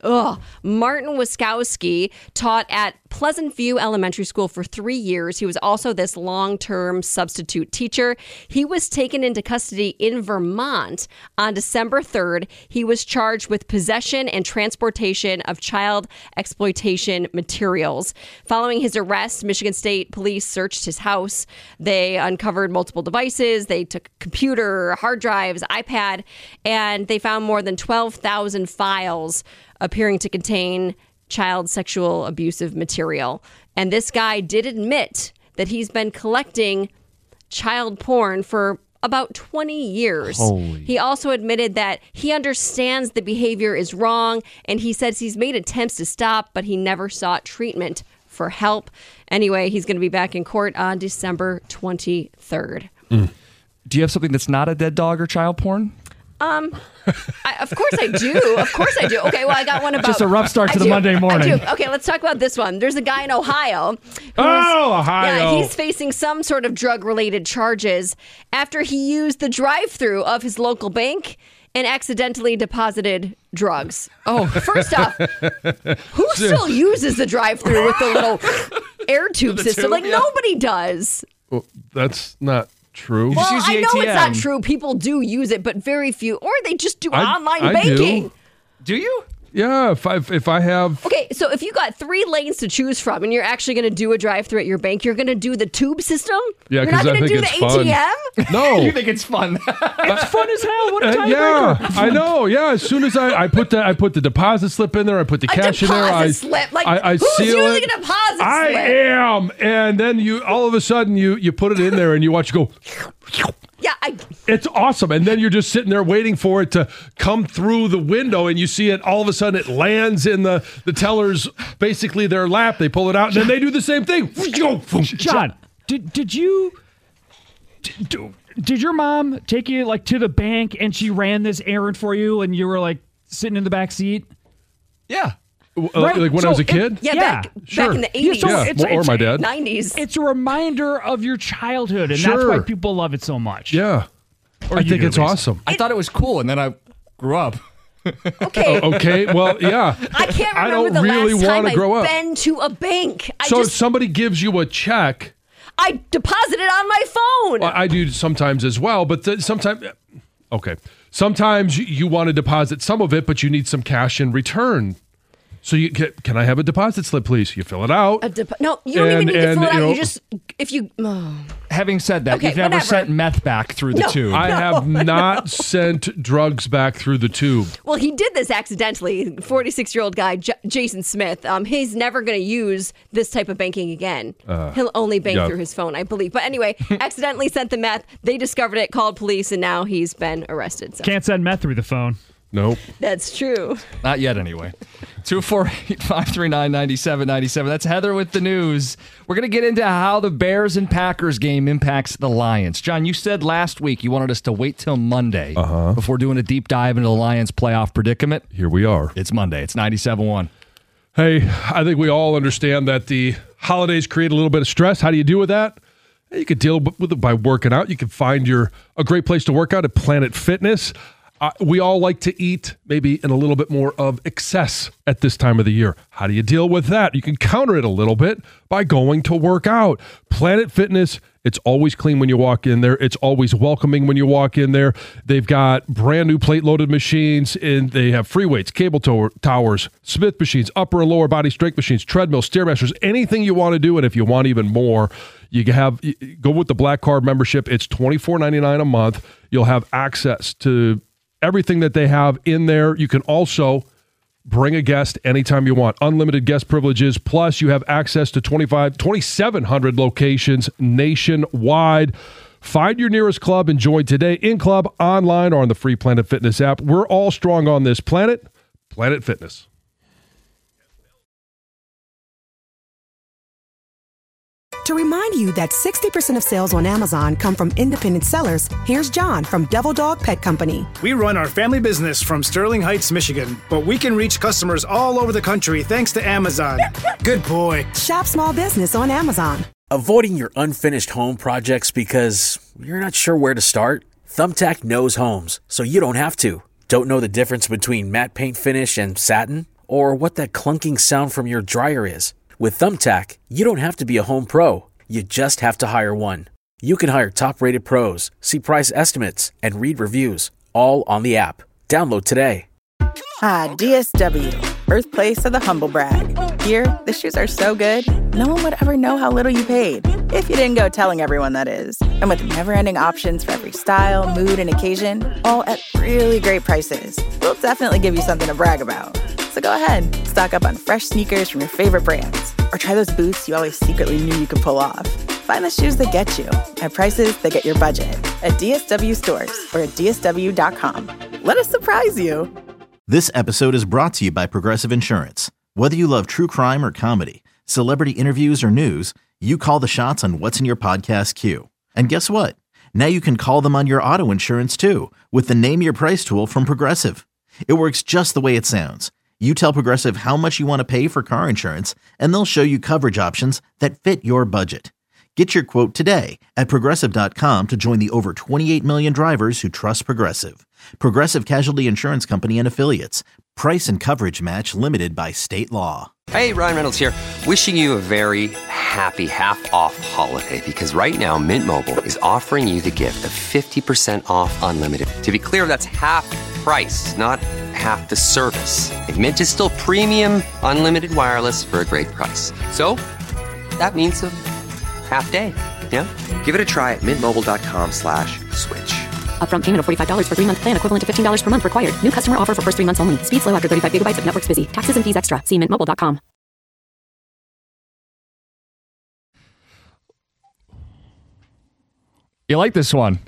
Speaker 10: Ugh. Martin Wiskowski taught at Pleasant View Elementary School for three years. He was also this long-term substitute teacher. He was taken into custody in Vermont on December third. He was charged with possession and transportation of child exploitation materials. Following his arrest, Michigan State Police searched his house. They uncovered multiple devices. They took a computer, hard drives, iPad, and they found more than twelve thousand files appearing to contain child sexual abusive material. And this guy did admit that he's been collecting child porn for about twenty years.
Speaker 5: Holy.
Speaker 10: He also admitted that he understands the behavior is wrong, and he says he's made attempts to stop, but he never sought treatment for help. Anyway, he's going to be back in court on December twenty-third.
Speaker 5: Mm. Do you have something that's not a dead dog or child porn?
Speaker 10: Um, I, of course I do. Of course I do. Okay, well, I got one about...
Speaker 5: Just a rough start to
Speaker 10: I
Speaker 5: the
Speaker 10: do,
Speaker 5: Monday morning.
Speaker 10: I do. Okay, let's talk about this one. There's a guy in Ohio. who's-
Speaker 6: Oh, Ohio.
Speaker 10: Yeah, he's facing some sort of drug-related charges after he used the drive-thru of his local bank and accidentally deposited drugs. Oh, first off, who still uses the drive-thru with the little air tube
Speaker 6: The
Speaker 10: system?
Speaker 6: tube,
Speaker 10: Like,
Speaker 6: yeah.
Speaker 10: nobody does.
Speaker 6: Well, that's not true.
Speaker 10: Well, I know it's not true. People do use it, but very few. Or they just do
Speaker 6: I-
Speaker 10: online
Speaker 6: I
Speaker 10: banking.
Speaker 6: do.
Speaker 5: Do you?
Speaker 6: Yeah, if I if I have
Speaker 10: Okay, so if you got three lanes to choose from and you're actually going to do a drive-through at your bank, you're going to do the tube system?
Speaker 6: Yeah,
Speaker 10: You're not
Speaker 6: 'cause I
Speaker 10: gonna
Speaker 6: think
Speaker 10: do
Speaker 6: it's
Speaker 10: the
Speaker 6: fun.
Speaker 10: A T M?
Speaker 6: No.
Speaker 5: You think it's fun?
Speaker 7: It's fun as hell. What a
Speaker 6: Uh,
Speaker 7: tiebreaker.
Speaker 6: yeah, I know. Yeah, as soon as I, I put the I put the deposit slip in there, I put the
Speaker 10: A
Speaker 6: cash in there.
Speaker 10: deposit
Speaker 6: I
Speaker 10: slip? Like,
Speaker 6: I, I
Speaker 10: who's
Speaker 6: seal
Speaker 10: using
Speaker 6: it.
Speaker 10: a deposit
Speaker 6: I
Speaker 10: slip?
Speaker 6: am, and then you all of a sudden you you put it in there and you watch it go.
Speaker 10: Yeah, I,
Speaker 6: It's awesome, and then you're just sitting there waiting for it to come through the window, and you see it. All of a sudden, it lands in the the teller's basically their lap. They pull it out, and then they do the same thing.
Speaker 7: John, did did you did, did your mom take you like to the bank and she ran this errand for you and you were like sitting in the back seat?
Speaker 5: Yeah.
Speaker 6: Uh,
Speaker 7: Right,
Speaker 6: like when
Speaker 7: so
Speaker 6: I was a
Speaker 7: it-
Speaker 6: kid.
Speaker 10: yeah,
Speaker 7: Yeah,
Speaker 10: back,
Speaker 6: sure.
Speaker 10: back in the
Speaker 7: Yeah,
Speaker 10: eighties.
Speaker 7: so
Speaker 6: Yeah,
Speaker 7: it's-
Speaker 6: or
Speaker 7: it's-
Speaker 6: my dad.
Speaker 10: nineties.
Speaker 7: It's a reminder of your childhood, and that's why
Speaker 6: Sure.
Speaker 7: people love it so much.
Speaker 6: Yeah,
Speaker 7: Or
Speaker 6: I
Speaker 7: you
Speaker 6: think
Speaker 7: do,
Speaker 6: it's
Speaker 7: at least.
Speaker 6: awesome.
Speaker 5: I thought it was cool, and then I grew up.
Speaker 10: Okay.
Speaker 6: Oh, okay, well, yeah.
Speaker 10: I can't remember
Speaker 6: I don't
Speaker 10: the
Speaker 6: really
Speaker 10: last time
Speaker 6: wanna grow
Speaker 10: I've
Speaker 6: up.
Speaker 10: been to a bank. I
Speaker 6: So if
Speaker 10: just,
Speaker 6: somebody gives you a check,
Speaker 10: I deposit it on my phone.
Speaker 6: well, I do sometimes as well, but th- sometimes, okay, sometimes you, you want to deposit some of it, but you need some cash in return. So you can, can I have a deposit slip, please? You fill it out.
Speaker 10: A depo- no, you don't even
Speaker 6: And-
Speaker 10: need to
Speaker 6: and,
Speaker 10: fill it out.
Speaker 6: you know-
Speaker 10: You just, if you, oh.
Speaker 5: Having said that,
Speaker 10: Okay,
Speaker 5: you've never
Speaker 10: whatever.
Speaker 5: sent meth back through the
Speaker 10: No.
Speaker 5: tube.
Speaker 6: I have not sent drugs back through the tube.
Speaker 10: Well, he did this accidentally. forty-six-year-old guy, J- Jason Smith, um, he's never going to use this type of banking again.
Speaker 6: Uh,
Speaker 10: He'll only bank
Speaker 6: yeah.
Speaker 10: through his phone, I believe. But anyway, accidentally sent the meth. They discovered it, called police, and now he's been arrested. So.
Speaker 7: Can't send meth through the phone.
Speaker 6: Nope.
Speaker 10: That's true.
Speaker 5: Not yet, anyway. two four eight, five three nine, nine seven nine seven. That's Heather with the news. We're going to get into how the Bears and Packers game impacts the Lions. John, you said last week you wanted us to wait till Monday
Speaker 6: Uh-huh.
Speaker 5: before doing a deep dive into the Lions playoff predicament.
Speaker 6: Here we are.
Speaker 5: It's Monday. It's ninety-seven one.
Speaker 6: Hey, I think we all understand that the holidays create a little bit of stress. How do you deal with that? You could deal with it by working out. You can find your a great place to work out at Planet Fitness. Uh, we all like to eat maybe in a little bit more of excess at this time of the year. How do you deal with that? You can counter it a little bit by going to work out. Planet Fitness, it's always clean when you walk in there. It's always welcoming when you walk in there. They've got brand new plate-loaded machines, and they have free weights, cable tower, towers, Smith machines, upper and lower body strength machines, treadmills, Stairmasters, anything you want to do. And if you want even more, you have go with the Black Card membership. It's twenty-four ninety-nine a month. You'll have access to everything that they have in there. You can also bring a guest anytime you want. Unlimited guest privileges. Plus, you have access to twenty-five, twenty-seven hundred locations nationwide. Find your nearest club and join today in club, online, or on the free Planet Fitness app. We're all strong on this planet. Planet Fitness.
Speaker 1: To remind you that sixty percent of sales on Amazon come from independent sellers, here's John from Devil Dog Pet Company.
Speaker 2: We run our family business from Sterling Heights, Michigan, but we can reach customers all over the country thanks to Amazon. Good boy.
Speaker 1: Shop small business on Amazon.
Speaker 11: Avoiding your unfinished home projects because you're not sure where to start? Thumbtack knows homes, so you don't have to. Don't know the difference between matte paint finish and satin? or what that clunking sound from your dryer is. With Thumbtack, you don't have to be a home pro. You just have to hire one. You can hire top-rated pros, see price estimates, and read reviews, all on the app. Download today.
Speaker 12: Ah, D S W, birthplace of the humble brag. Here, the shoes are so good, no one would ever know how little you paid. If you didn't go telling everyone, that is. And with never-ending options for every style, mood, and occasion, all at really great prices, we'll definitely give you something to brag about. So go ahead, stock up on fresh sneakers from your favorite brands, or try those boots you always secretly knew you could pull off. Find the shoes that get you at prices that get your budget at D S W stores or at D S W dot com. Let us surprise you.
Speaker 3: This episode is brought to you by Progressive Insurance. Whether you love true crime or comedy, celebrity interviews or news, you call the shots on what's in your podcast queue. And guess what? Now you can call them on your auto insurance too with the Name Your Price tool from Progressive. It works just the way it sounds. You tell Progressive how much you want to pay for car insurance, and they'll show you coverage options that fit your budget. Get your quote today at Progressive dot com to join the over twenty-eight million drivers who trust Progressive. Progressive Casualty Insurance Company and Affiliates. Price and coverage match limited by state law.
Speaker 13: Hey, Ryan Reynolds here. Wishing you a very happy half-off holiday because right now Mint Mobile is offering you the gift of fifty percent off unlimited. To be clear, that's half price, not half the service. And Mint is still premium unlimited wireless for a great price. So that means a half day. Yeah? Give it a try at mintmobile.com slash switch.
Speaker 14: Upfront payment of forty-five dollars for three-month plan equivalent to fifteen dollars per month required. New customer offer for first three months only. Speed slow after thirty-five gigabytes if network's busy. Taxes and fees extra. See mint mobile dot com.
Speaker 5: You like this one?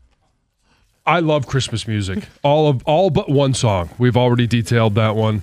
Speaker 6: I love Christmas music. all of all but one song. We've already detailed that one.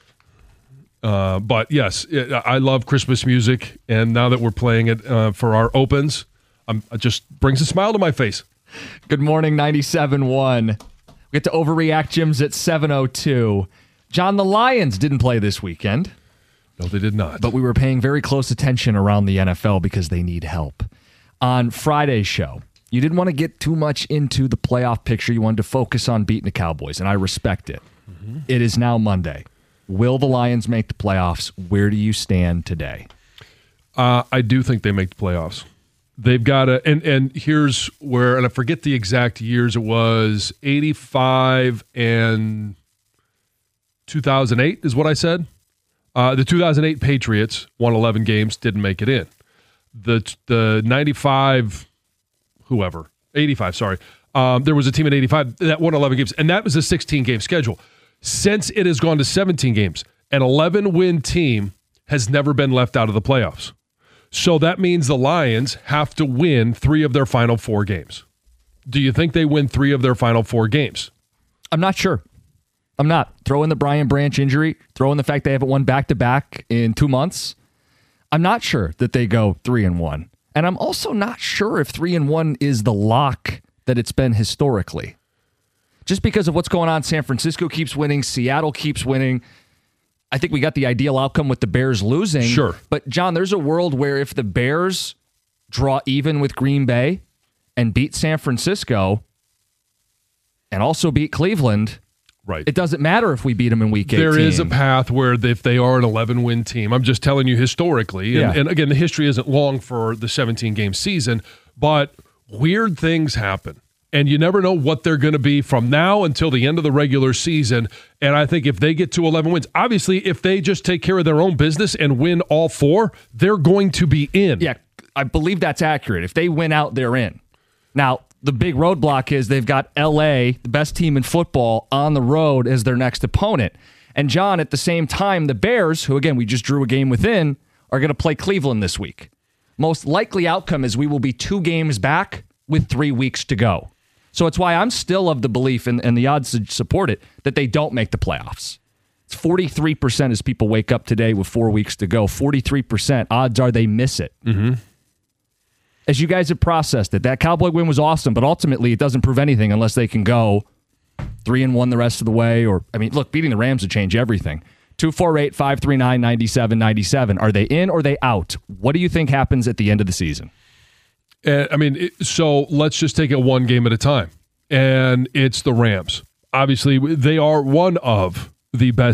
Speaker 6: Uh, but yes, it, I love Christmas music, and now that we're playing it uh, for our opens, I'm, it just brings a smile to my face.
Speaker 5: Good morning, ninety-seven one. We get to overreact Jim's at seven oh two. John, the Lions didn't play this weekend.
Speaker 6: No, they did not.
Speaker 5: But we were paying very close attention around the N F L because they need help. On Friday's show, you didn't want to get too much into the playoff picture. You wanted to focus on beating the Cowboys, and I respect it. Mm-hmm. It is now Monday. Will the Lions make the playoffs? Where do you stand today?
Speaker 6: Uh, I do think they make the playoffs. They've got to, and, and here's where, and I forget the exact years, it was eighty-five and two thousand eight is what I said. Uh, the two thousand eight Patriots won eleven games, didn't make it in. The the ninety-five, whoever, eighty-five, sorry. Um, there was a team at eighty-five that won eleven games, and that was a sixteen-game schedule. Since it has gone to seventeen games, an eleven-win team has never been left out of the playoffs. So that means the Lions have to win three of their final four games. Do you think they win three of their final four games?
Speaker 5: I'm not sure. I'm not. Throw in the Brian Branch injury, throw in the fact they haven't won back-to-back in two months. I'm not sure that they go three and one. And I'm also not sure if three and one is the lock that it's been historically. Just because of what's going on, San Francisco keeps winning, Seattle keeps winning. I think we got the ideal outcome with the Bears losing.
Speaker 6: Sure.
Speaker 5: But, John, there's a world where if the Bears draw even with Green Bay and beat San Francisco and also beat Cleveland,
Speaker 6: right,
Speaker 5: it doesn't matter if we beat them in week eighteen.
Speaker 6: There is a path where if they are an eleven-win team, I'm just telling you historically, and,
Speaker 5: Yeah.
Speaker 6: and again, the history isn't long for the seventeen-game season, but weird things happen. And you never know what they're going to be from now until the end of the regular season. And I think if they get to eleven wins, obviously, if they just take care of their own business and win all four, they're going to be in.
Speaker 5: Yeah, I believe that's accurate. If they win out, they're in. Now, the big roadblock is they've got L A, the best team in football, on the road as their next opponent. And, John, at the same time, the Bears, who, again, we just drew a game within, are going to play Cleveland this week. Most likely outcome is we will be two games back with three weeks to go. So it's why I'm still of the belief, and, and the odds support it, that they don't make the playoffs. It's forty-three percent as people wake up today with four weeks to go. forty-three percent odds are they miss it.
Speaker 6: Mm-hmm.
Speaker 5: As you guys have processed it, that Cowboy win was awesome, but ultimately it doesn't prove anything unless they can go three and one the rest of the way. Or, I mean, look, beating the Rams would change everything. two four eight, five three nine, nine seven nine seven. Are they in or are they out? What do you think happens at the end of the season?
Speaker 6: Uh, I mean, it, so let's just take it one game at a time. And it's the Rams. Obviously, they are one of the best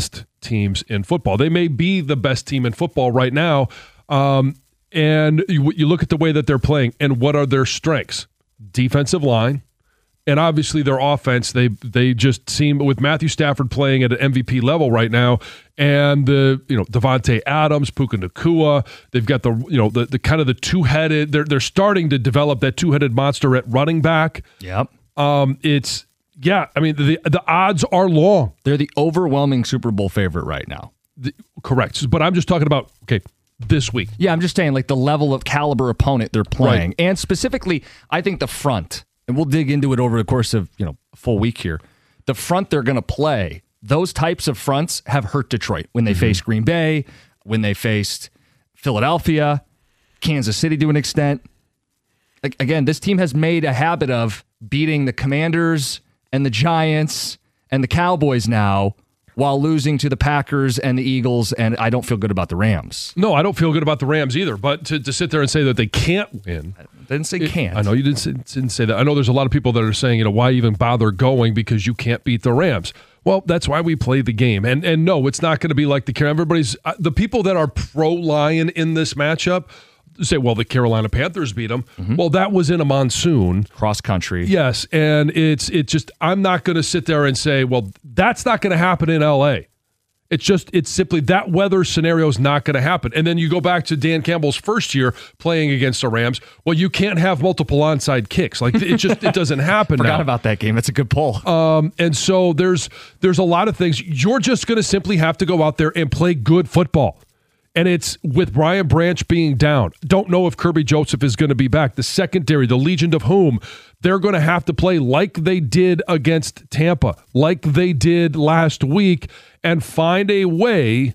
Speaker 6: teams in football. They may be the best team in football right now. Um, and you, you look at the way that they're playing and what are their strengths? Defensive line. And obviously their offense, they they just seem, with Matthew Stafford playing at an M V P level right now, and the you know Devontae Adams, Puka Nacua, they've got the you know the, the kind of the two-headed, they're they're starting to develop that two-headed monster at running back.
Speaker 5: Yep.
Speaker 6: Um, it's yeah, I mean the the odds are long.
Speaker 5: They're the overwhelming Super Bowl favorite right now.
Speaker 6: The, correct. But I'm just talking about okay, this week.
Speaker 5: Yeah, I'm just saying like the level of caliber opponent they're playing.
Speaker 6: Right.
Speaker 5: And specifically, I think the front. And we'll dig into it over the course of, you know, a full week here. The front they're going to play, those types of fronts have hurt Detroit when they mm-hmm. faced Green Bay, when they faced Philadelphia, Kansas City to an extent. Like, again, this team has made a habit of beating the Commanders and the Giants and the Cowboys now while losing to the Packers and the Eagles, and I don't feel good about the Rams.
Speaker 6: No, I don't feel good about the Rams either, but to, to sit there and say that they can't win.
Speaker 5: I didn't say
Speaker 6: it,
Speaker 5: can't.
Speaker 6: I know you didn't say, didn't say that. I know there's a lot of people that are saying, you know, why even bother going because you can't beat the Rams. Well, that's why we play the game. And and no, it's not going to be like the everybody's uh, the people that are pro-Lion in this matchup say, well, the Carolina Panthers beat them. Mm-hmm. Well, that was in a monsoon.
Speaker 5: Cross country.
Speaker 6: Yes, and it's it just I'm not going to sit there and say, well, that's not going to happen in L A. It's just, it's simply that weather scenario is not going to happen. And then you go back to Dan Campbell's first year playing against the Rams. Well, you can't have multiple onside kicks. Like it just, it doesn't happen.
Speaker 5: Forgot
Speaker 6: now.
Speaker 5: about that game. That's a good poll.
Speaker 6: Um, and so there's, there's a lot of things. You're just going to simply have to go out there and play good football. And it's with Brian Branch being down. Don't know if Kirby Joseph is going to be back. The secondary, the Legion of Whom, they're going to have to play like they did against Tampa, like they did last week, and find a way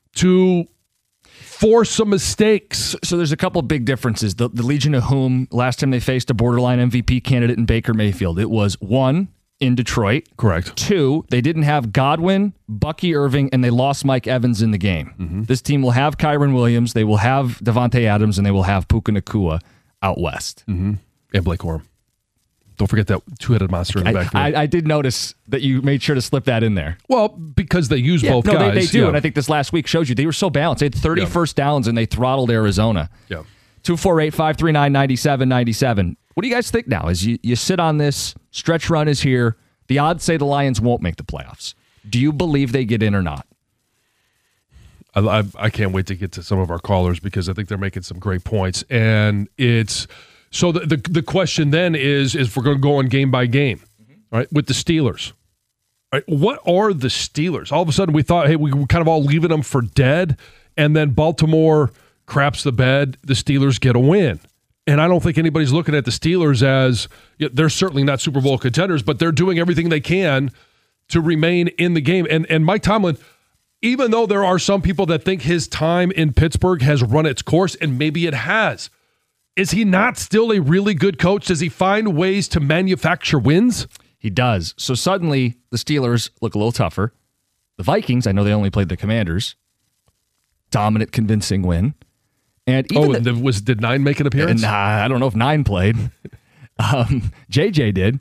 Speaker 6: to force some mistakes.
Speaker 5: So, so there's a couple of big differences. The, the Legion of Whom, last time they faced a borderline M V P candidate in Baker Mayfield, it was one, in Detroit.
Speaker 6: Correct.
Speaker 5: Two, they didn't have Godwin, Bucky Irving, and they lost Mike Evans in the game.
Speaker 6: Mm-hmm.
Speaker 5: This team will have Kyron Williams, they will have Devontae Adams, and they will have Puka Nacua out west.
Speaker 6: Mm-hmm. And Blake Corum. Don't forget that two-headed monster in the backfield.
Speaker 5: I, I, I did notice that you made sure to slip that in there.
Speaker 6: Well, because they use
Speaker 5: yeah,
Speaker 6: both
Speaker 5: no,
Speaker 6: guys.
Speaker 5: They, they do,
Speaker 6: yeah.
Speaker 5: and I think this last week shows you they were so balanced. They had thirty
Speaker 6: yeah.
Speaker 5: first downs, and they throttled Arizona.
Speaker 6: Yeah.
Speaker 5: two four eight, five three nine, nine seven nine seven. What do you guys think now? As you, you sit on this, stretch run is here. The odds say the Lions won't make the playoffs. Do you believe they get in or not?
Speaker 6: I, I, I can't wait to get to some of our callers because I think they're making some great points. And it's so the the, the question then is, is if we're going to go on game by game, mm-hmm. right, with the Steelers. Right, what are the Steelers? All of a sudden we thought, hey, we were kind of all leaving them for dead, and then Baltimore craps the bed, the Steelers get a win. And I don't think anybody's looking at the Steelers as, you know, they're certainly not Super Bowl contenders, but they're doing everything they can to remain in the game. And and Mike Tomlin, even though there are some people that think his time in Pittsburgh has run its course, and maybe it has, is he not still a really good coach? Does he find ways to manufacture wins?
Speaker 5: He does. So suddenly the Steelers look a little tougher. The Vikings, I know they only played the Commanders. Dominant, convincing win. And even
Speaker 6: oh, and the, was did Nine make an appearance?
Speaker 5: Nah, I don't know if Nine played. um, J J did.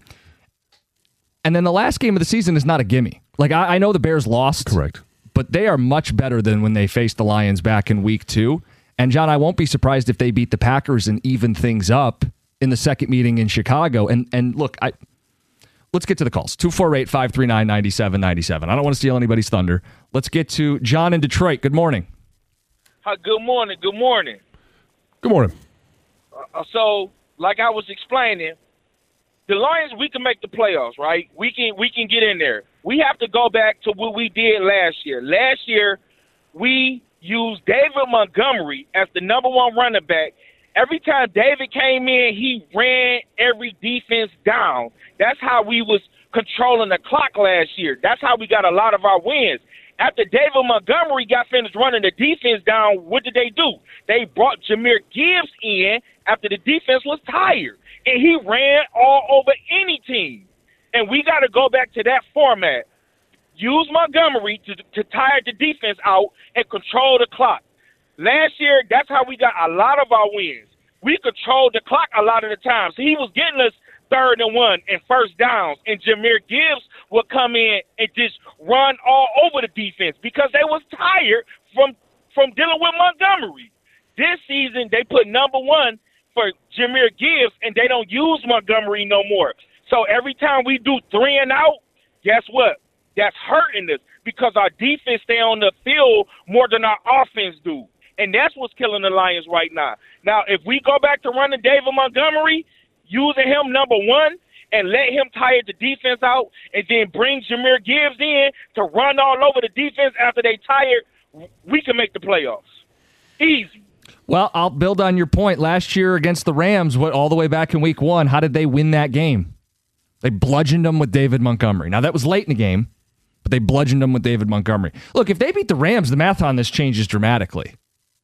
Speaker 5: And then the last game of the season is not a gimme. Like, I, I know the Bears lost.
Speaker 6: Correct.
Speaker 5: But they are much better than when they faced the Lions back in week two. And, John, I won't be surprised if they beat the Packers and even things up in the second meeting in Chicago. And, and look, I let's get to the calls. two four eight, five three nine, nine seven nine seven. I don't want to steal anybody's thunder. Let's get to John in Detroit. Good morning.
Speaker 15: Hi, good morning. Good morning.
Speaker 6: Good morning.
Speaker 15: Uh, so, like I was explaining, the Lions, we can make the playoffs, right? We can we can get in there. We have to go back to what we did last year. Last year, we used David Montgomery as the number one running back. Every time David came in, he ran every defense down. That's how we was controlling the clock last year. That's how we got a lot of our wins. After David Montgomery got finished running the defense down, what did they do? They brought Jahmyr Gibbs in after the defense was tired, and he ran all over any team. And we got to go back to that format. Use Montgomery to, to tire the defense out and control the clock. Last year, that's how we got a lot of our wins. We controlled the clock a lot of the time. So he was getting us third and one and first downs, and Jahmyr Gibbs would come in and just run all over the defense because they was tired from from dealing with Montgomery. This season, they put number one for Jahmyr Gibbs, and they don't use Montgomery no more. So every time we do three and out, guess what? That's hurting us because our defense stay on the field more than our offense do. And that's what's killing the Lions right now. Now, if we go back to running David Montgomery, using him number one, and let him tire the defense out, and then bring Jahmyr Gibbs in to run all over the defense after they tired, we can make the playoffs. Easy.
Speaker 5: Well, I'll build on your point. Last year against the Rams, what all the way back in week one, how did they win that game? They bludgeoned them with David Montgomery. Now, that was late in the game, but they bludgeoned them with David Montgomery. Look, if they beat the Rams, the math on this changes dramatically.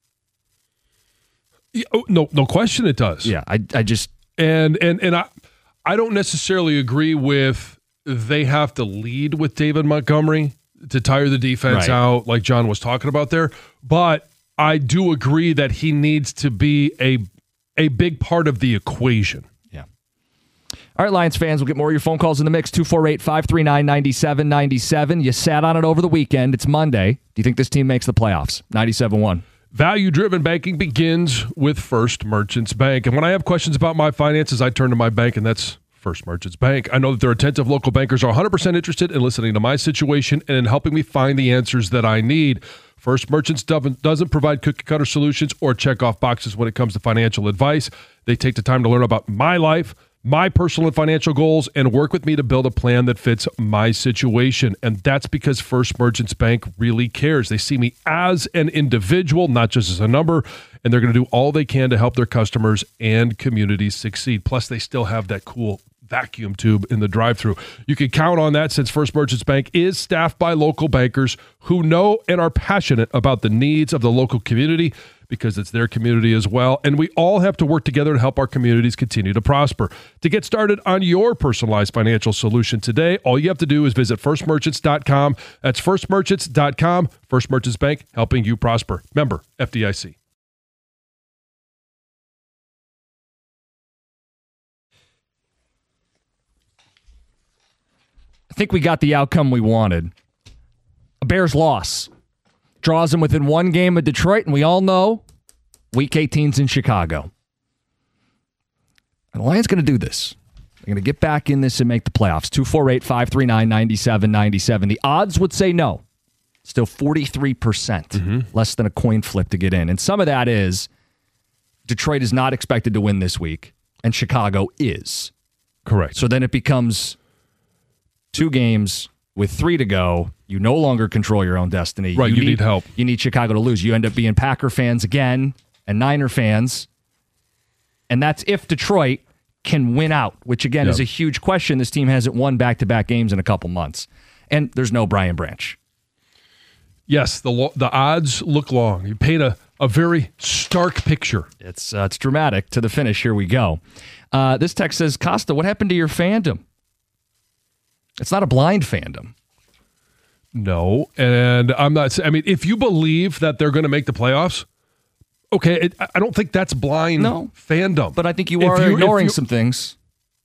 Speaker 6: Yeah, no, no question it does.
Speaker 5: Yeah, I, I just...
Speaker 6: And, and, and I, I don't necessarily agree with they have to lead with David Montgomery to tire the defense
Speaker 5: Right.
Speaker 6: out like John was talking about there. But I do agree that he needs to be a a big part of the equation.
Speaker 5: Yeah. All right, Lions fans, we'll get more of your phone calls in the mix. two four eight, five three nine, nine seven nine seven. You sat on it over the weekend. It's Monday. Do you think this team makes the playoffs? ninety-seven one.
Speaker 6: Value-driven banking begins with First Merchants Bank. And when I have questions about my finances, I turn to my bank, and that's First Merchants Bank. I know that their attentive local bankers are one hundred percent interested in listening to my situation and in helping me find the answers that I need. First Merchants doesn't provide cookie-cutter solutions or check-off boxes when it comes to financial advice. They take the time to learn about my life, my personal and financial goals, and work with me to build a plan that fits my situation. And that's because First Merchants Bank really cares. They see me as an individual, not just as a number, and they're going to do all they can to help their customers and communities succeed. Plus, they still have that cool vacuum tube in the drive-thru. You can count on that since First Merchants Bank is staffed by local bankers who know and are passionate about the needs of the local community, because it's their community as well. And we all have to work together to help our communities continue to prosper. To get started on your personalized financial solution today, all you have to do is visit first merchants dot com. That's first merchants dot com. First Merchants Bank, helping you prosper. Member F D I C.
Speaker 5: I think we got the outcome we wanted. A Bears loss draws them within one game of Detroit, and we all know Week eighteen's in Chicago. And the Lions going to do this. They're going to get back in this and make the playoffs. two four eight, five three nine, nine seven nine seven. The odds would say no. Still forty-three percent. Mm-hmm. Less than a coin flip to get in. And some of that is Detroit is not expected to win this week, and Chicago is.
Speaker 6: Correct.
Speaker 5: So then it becomes two games with three to go. You no longer control your own destiny.
Speaker 6: Right, you, you need, need help.
Speaker 5: You need Chicago to lose. You end up being Packer fans again and Niner fans. And that's if Detroit can win out, which again yep. is a huge question. This team hasn't won back-to-back games in a couple months. And there's no Brian Branch.
Speaker 6: Yes, the lo- the odds look long. You paint a, a very stark picture.
Speaker 5: It's, uh, it's dramatic to the finish. Here we go. Uh, this text says, Costa, what happened to your fandom? It's not a blind fandom.
Speaker 6: No, and I'm not. I mean, if you believe that they're going to make the playoffs, okay, it, I don't think that's blind
Speaker 5: no,
Speaker 6: fandom.
Speaker 5: But I think you are you, ignoring some things.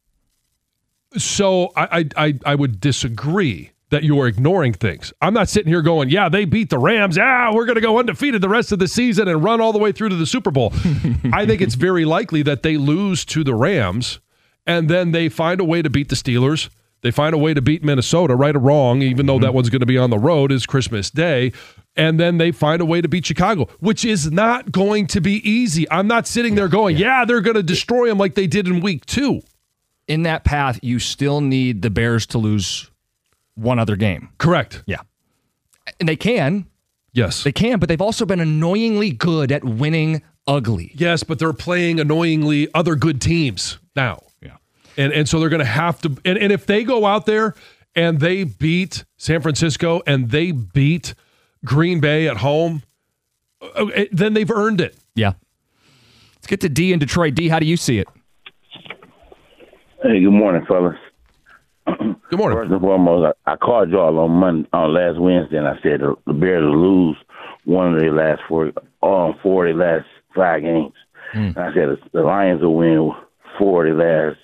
Speaker 6: So I, I, I would disagree that you are ignoring things. I'm not sitting here going, yeah, they beat the Rams. Ah, we're going to go undefeated the rest of the season and run all the way through to the Super Bowl. I think it's very likely that they lose to the Rams, and then they find a way to beat the Steelers. They find a way to beat Minnesota, right or wrong, even though mm-hmm. that one's going to be on the road, is Christmas Day. And then they find a way to beat Chicago, which is not going to be easy. I'm not sitting there going, yeah, yeah they're going to destroy them like they did in week two.
Speaker 5: In that path, you still need the Bears to lose one other game.
Speaker 6: Correct.
Speaker 5: Yeah. And they can.
Speaker 6: Yes.
Speaker 5: They can, but they've also been annoyingly good at winning ugly.
Speaker 6: Yes, but they're playing annoyingly other good teams now.
Speaker 5: Yeah.
Speaker 6: And and so they're going to have to and, – and if they go out there and they beat San Francisco and they beat Green Bay at home, then they've earned it.
Speaker 5: Yeah. Let's get to D in Detroit. D, how do you see it?
Speaker 16: Hey, good morning, fellas.
Speaker 6: Good morning.
Speaker 16: First and foremost, I, I called y'all on Monday, on last Wednesday, and I said the, the Bears will lose one of their last four, on four of their last five games. Mm. And I said the Lions will win four of their last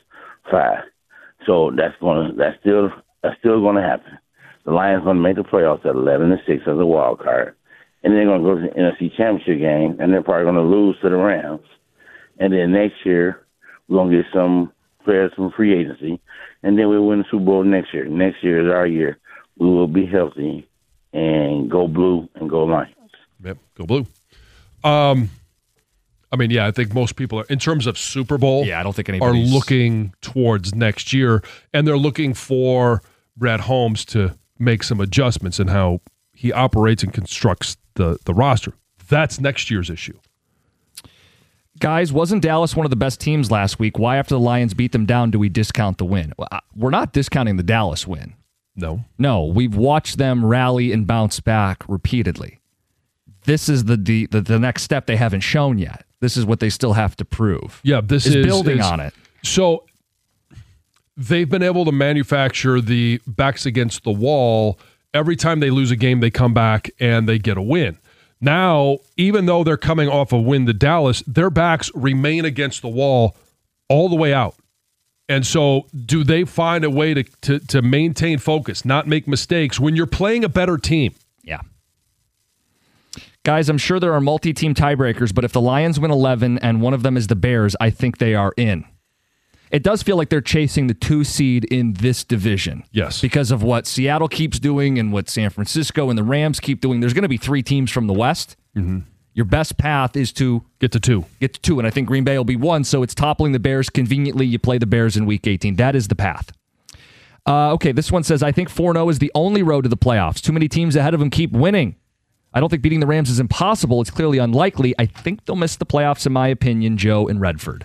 Speaker 16: five. So that's going to that's still that's still going to happen. The Lions going to make the playoffs at eleven and six as a wild card, and they're going to go to the N F C Championship game, and they're probably going to lose to the Rams. And then next year we're going to get some players from free agency, and then we'll win the Super Bowl next year. Next year is our year. We will be healthy and go blue and go Lions.
Speaker 6: Yep, go blue. Um, I mean, yeah, I think most people are, in terms of Super Bowl,
Speaker 5: yeah, I don't think
Speaker 6: are
Speaker 5: anybody's
Speaker 6: looking towards next year, and they're looking for Brad Holmes to make some adjustments in how he operates and constructs the, the roster. That's next year's issue.
Speaker 5: Guys, wasn't Dallas one of the best teams last week? Why, after the Lions beat them down, do we discount the win? We're not discounting the Dallas win.
Speaker 6: No.
Speaker 5: No, we've watched them rally and bounce back repeatedly. This is the the, the, the next step they haven't shown yet. This is what they still have to prove.
Speaker 6: Yeah, this
Speaker 5: is,
Speaker 6: is
Speaker 5: building
Speaker 6: is,
Speaker 5: on it.
Speaker 6: So they've been able to manufacture the backs against the wall. Every time they lose a game, they come back and they get a win. Now, even though they're coming off a win to Dallas, their backs remain against the wall all the way out. And so do they find a way to, to, to maintain focus, not make mistakes when you're playing a better team?
Speaker 5: Yeah. Guys, I'm sure there are multi-team tiebreakers, but if the Lions win eleven and one of them is the Bears, I think they are in. It does feel like they're chasing the two seed in this division.
Speaker 6: Yes.
Speaker 5: Because of what Seattle keeps doing and what San Francisco and the Rams keep doing. There's going to be three teams from the West.
Speaker 6: Mm-hmm.
Speaker 5: Your best path is to
Speaker 6: get to two.
Speaker 5: Get to two, and I think Green Bay will be one, so it's toppling the Bears conveniently. You play the Bears in Week eighteen. That is the path. Uh, okay, this one says, I think four and oh is the only road to the playoffs. Too many teams ahead of them keep winning. I don't think beating the Rams is impossible. It's clearly unlikely. I think they'll miss the playoffs, in my opinion, Joe and Redford.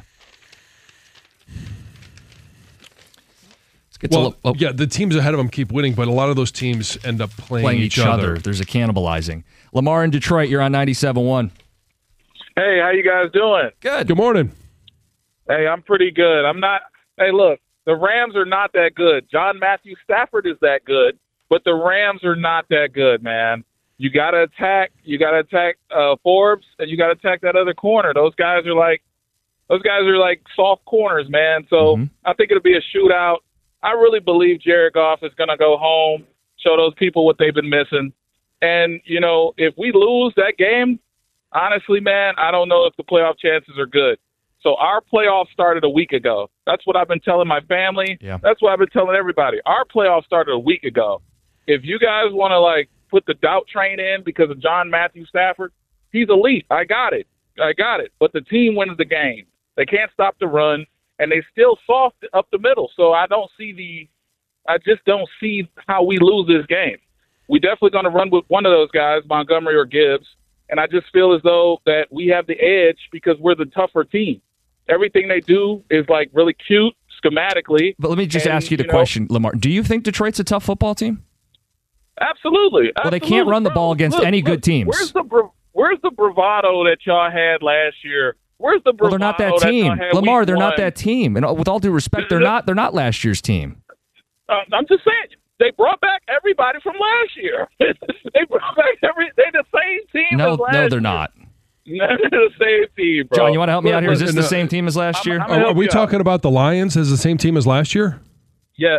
Speaker 6: Well,
Speaker 5: li- oh.
Speaker 6: yeah, the teams ahead of them keep winning, but a lot of those teams end up playing,
Speaker 5: playing
Speaker 6: each,
Speaker 5: each
Speaker 6: other.
Speaker 5: other. There's a cannibalizing. Lamar in Detroit, you're on ninety-seven point one.
Speaker 17: Hey, how you guys doing?
Speaker 5: Good.
Speaker 6: Good morning.
Speaker 17: Hey, I'm pretty good. I'm not. Hey, look, the Rams are not that good. John Matthew Stafford is that good, but the Rams are not that good, man. You got to attack. You got to attack uh, Forbes, and you got to attack that other corner. Those guys are like, those guys are like soft corners, man. So
Speaker 5: mm-hmm.
Speaker 17: I think it'll be a shootout. I really believe Jared Goff is going to go home, show those people what they've been missing. And, you know, if we lose that game, honestly, man, I don't know if the playoff chances are good. So our playoff started a week ago. That's what I've been telling my family.
Speaker 5: Yeah.
Speaker 17: That's what I've been telling everybody. Our playoff started a week ago. If you guys want to, like, put the doubt train in because of John Matthew Stafford, he's elite. I got it. I got it. But the team wins the game. They can't stop the run. And they still soft up the middle. So I don't see the – I just don't see how we lose this game. We definitely going to run with one of those guys, Montgomery or Gibbs. And I just feel as though that we have the edge because we're the tougher team. Everything they do is, like, really cute schematically.
Speaker 5: But let me just
Speaker 17: and,
Speaker 5: ask you the
Speaker 17: you know,
Speaker 5: question, Lamar. Do you think Detroit's a tough football team?
Speaker 17: Absolutely.
Speaker 5: Well, they can't run the ball against
Speaker 17: look,
Speaker 5: any
Speaker 17: look,
Speaker 5: good teams.
Speaker 17: Where's the, bra- where's the bravado that y'all had last year? Where's the
Speaker 5: well, they're not that team. Lamar, they're one? not that team. And with all due respect, they're not They're not last year's team.
Speaker 17: Uh, I'm just saying. They brought back everybody from last year. they brought back every. They're the same team
Speaker 5: no,
Speaker 17: as last
Speaker 5: No, they're
Speaker 17: year.
Speaker 5: not.
Speaker 17: They're the same team, bro.
Speaker 5: John, you want to help me out here? Is this
Speaker 6: Listen,
Speaker 5: the same team as last
Speaker 17: I'm,
Speaker 5: year?
Speaker 17: I'm
Speaker 6: Are, are we talking out. about the Lions as the same team as last year?
Speaker 17: Yeah.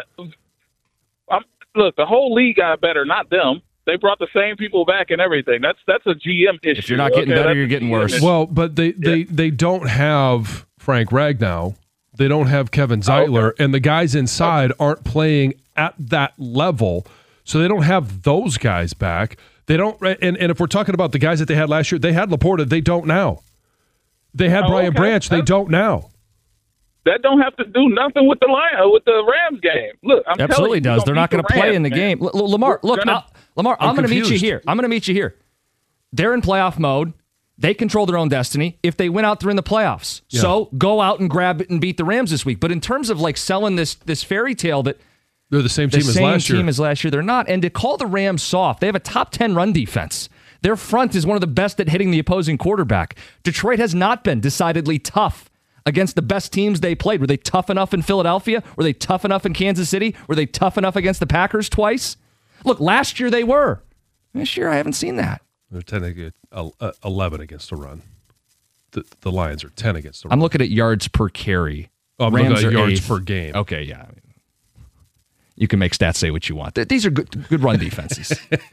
Speaker 17: I'm, look, the whole league got better, not them. They brought the same people back and everything. That's that's a G M issue.
Speaker 5: If you're not getting
Speaker 17: okay?
Speaker 5: better,
Speaker 17: that's
Speaker 5: you're getting worse.
Speaker 17: Issue.
Speaker 6: Well, but they, they, yeah. they don't have Frank Ragnow. They don't have Kevin Zeitler.
Speaker 17: Oh, okay.
Speaker 6: And the guys inside okay. aren't playing at that level. So they don't have those guys back. They don't. And, and if we're talking about the guys that they had last year, they had Laporta. They don't now. They had
Speaker 17: oh,
Speaker 6: Brian
Speaker 17: okay.
Speaker 6: Branch. They
Speaker 17: that's,
Speaker 6: don't now.
Speaker 17: That don't have to do nothing with the Lion with the Rams game. Look, I'm
Speaker 5: absolutely
Speaker 17: telling you,
Speaker 5: does. They're not going to play in the
Speaker 17: man.
Speaker 5: game. L- Lamar, look, gonna, I'll, Lamar, I'm, I'm going to meet you here. I'm going to meet you here. They're in playoff mode. They control their own destiny. If they win out, they're in the playoffs. Yeah. So go out and grab it and beat the Rams this week. But in terms of like selling this this fairy tale that
Speaker 6: they're the same
Speaker 5: the
Speaker 6: team
Speaker 5: same
Speaker 6: as last year.
Speaker 5: team as last year, they're not. And to call the Rams soft, they have a top ten run defense. Their front is one of the best at hitting the opposing quarterback. Detroit has not been decidedly tough against the best teams they played. Were they tough enough in Philadelphia? Were they tough enough in Kansas City? Were they tough enough against the Packers twice? Look, last year they were. This year I haven't seen that.
Speaker 6: They're ten against, uh, eleven against the run. The, the Lions are ten against the run.
Speaker 5: I'm looking at yards per carry
Speaker 6: Um,
Speaker 5: Rams
Speaker 6: uh,
Speaker 5: are
Speaker 6: yards
Speaker 5: eighth.
Speaker 6: per game.
Speaker 5: Okay, yeah. I mean, you can make stats say what you want. Th- These are good, good run defenses.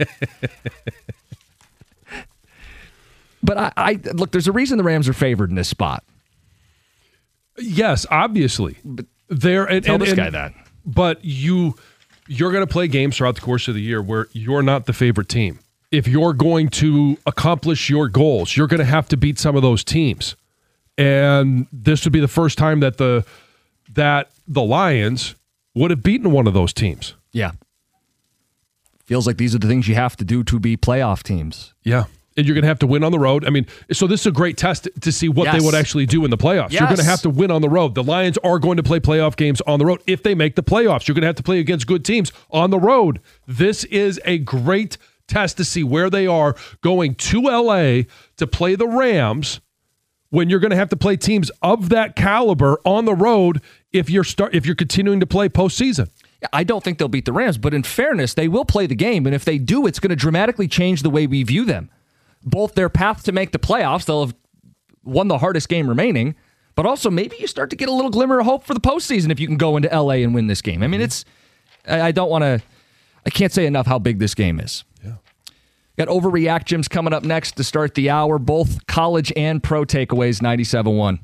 Speaker 5: But I, I look, there's a reason the Rams are favored in this spot.
Speaker 6: Yes, obviously. But there, and,
Speaker 5: tell
Speaker 6: and,
Speaker 5: this
Speaker 6: and,
Speaker 5: guy that.
Speaker 6: But you, you're going to play games throughout the course of the year where you're not the favorite team. If you're going to accomplish your goals, you're going to have to beat some of those teams. And this would be the first time that the that the Lions would have beaten one of those teams.
Speaker 5: Yeah. Feels like these are the things you have to do to be playoff teams.
Speaker 6: Yeah. And you're going to have to win on the road. I mean, so this is a great test to see what
Speaker 5: yes.
Speaker 6: they would actually do in the playoffs.
Speaker 5: Yes.
Speaker 6: You're going to have to win on the road. The Lions are going to play playoff games on the road if they make the playoffs. You're going to have to play against good teams on the road. This is a great test to see where they are going to L A to play the Rams when you're going to have to play teams of that caliber on the road if you're start if you're continuing to play postseason.
Speaker 5: I don't think they'll beat the Rams, but in fairness, they will play the game, and if they do, it's going to dramatically change the way we view them. Both their path to make the playoffs, they'll have won the hardest game remaining, but also maybe you start to get a little glimmer of hope for the postseason if you can go into L A and win this game. I mean, it's I, I don't want to I can't say enough how big this game is.
Speaker 6: Yeah.
Speaker 5: Got Overreact Gyms coming up next to start the hour, both college and pro takeaways, ninety-seven point one.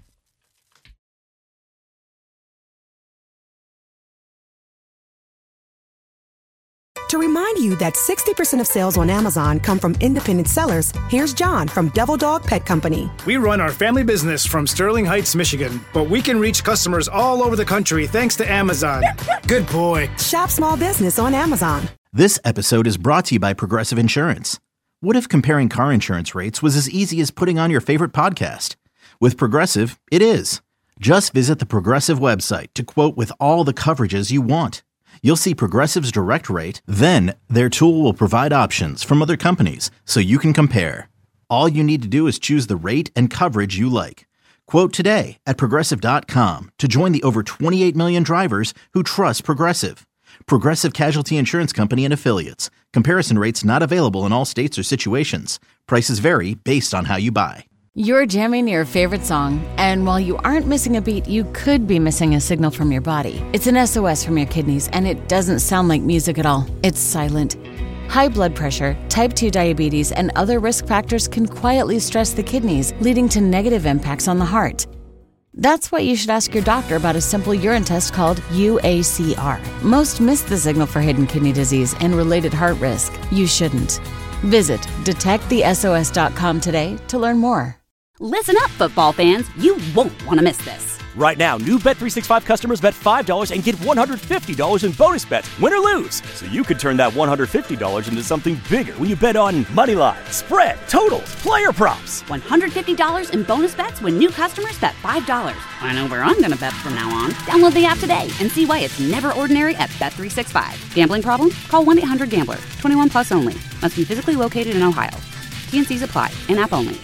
Speaker 1: To remind you that sixty percent of sales on Amazon come from independent sellers, here's John from Devil Dog Pet Company.
Speaker 2: We run our family business from Sterling Heights, Michigan, but we can reach customers all over the country thanks to Amazon. Good boy.
Speaker 1: Shop small business on Amazon.
Speaker 3: This episode is brought to you by Progressive Insurance. What if comparing car insurance rates was as easy as putting on your favorite podcast? With Progressive, it is. Just visit the Progressive website to quote with all the coverages you want. You'll see Progressive's direct rate, then their tool will provide options from other companies so you can compare. All you need to do is choose the rate and coverage you like. Quote today at Progressive dot com to join the over twenty-eight million drivers who trust Progressive. Progressive Casualty Insurance Company and Affiliates. Comparison rates not available in all states or situations. Prices vary based on how you buy.
Speaker 18: You're jamming your favorite song, and while you aren't missing a beat, you could be missing a signal from your body. It's an S O S from your kidneys, and it doesn't sound like music at all. It's silent. High blood pressure, type two diabetes, and other risk factors can quietly stress the kidneys, leading to negative impacts on the heart. That's why you should ask your doctor about a simple urine test called U A C R. Most miss the signal for hidden kidney disease and related heart risk. You shouldn't. Visit detect the S O S dot com today to learn more.
Speaker 19: Listen up, football fans. You won't want to miss this.
Speaker 20: Right now, new Bet three sixty-five customers bet five dollars and get one hundred fifty dollars in bonus bets, win or lose. So you could turn that one hundred fifty dollars into something bigger when you bet on money line, spread, totals, player props.
Speaker 19: one hundred fifty dollars in bonus bets when new customers bet five dollars. I know where I'm going to bet from now on. Download the app today and see why it's never ordinary at Bet three sixty-five. Gambling problem? Call one eight hundred gambler. twenty-one plus only. Must be physically located in Ohio. T N Cs apply. In-app only.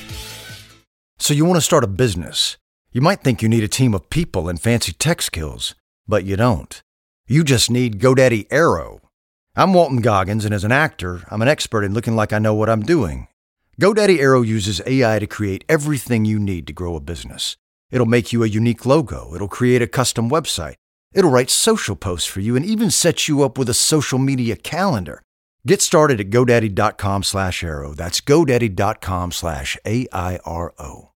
Speaker 21: So you want to start a business. You might think you need a team of people and fancy tech skills, but you don't. You just need GoDaddy Aero. I'm Walton Goggins, and as an actor, I'm an expert in looking like I know what I'm doing. GoDaddy Aero uses A I to create everything you need to grow a business. It'll make you a unique logo. It'll create a custom website. It'll write social posts for you and even set you up with a social media calendar. Get started at GoDaddy.com slash Aero. That's GoDaddy.com slash A I R O.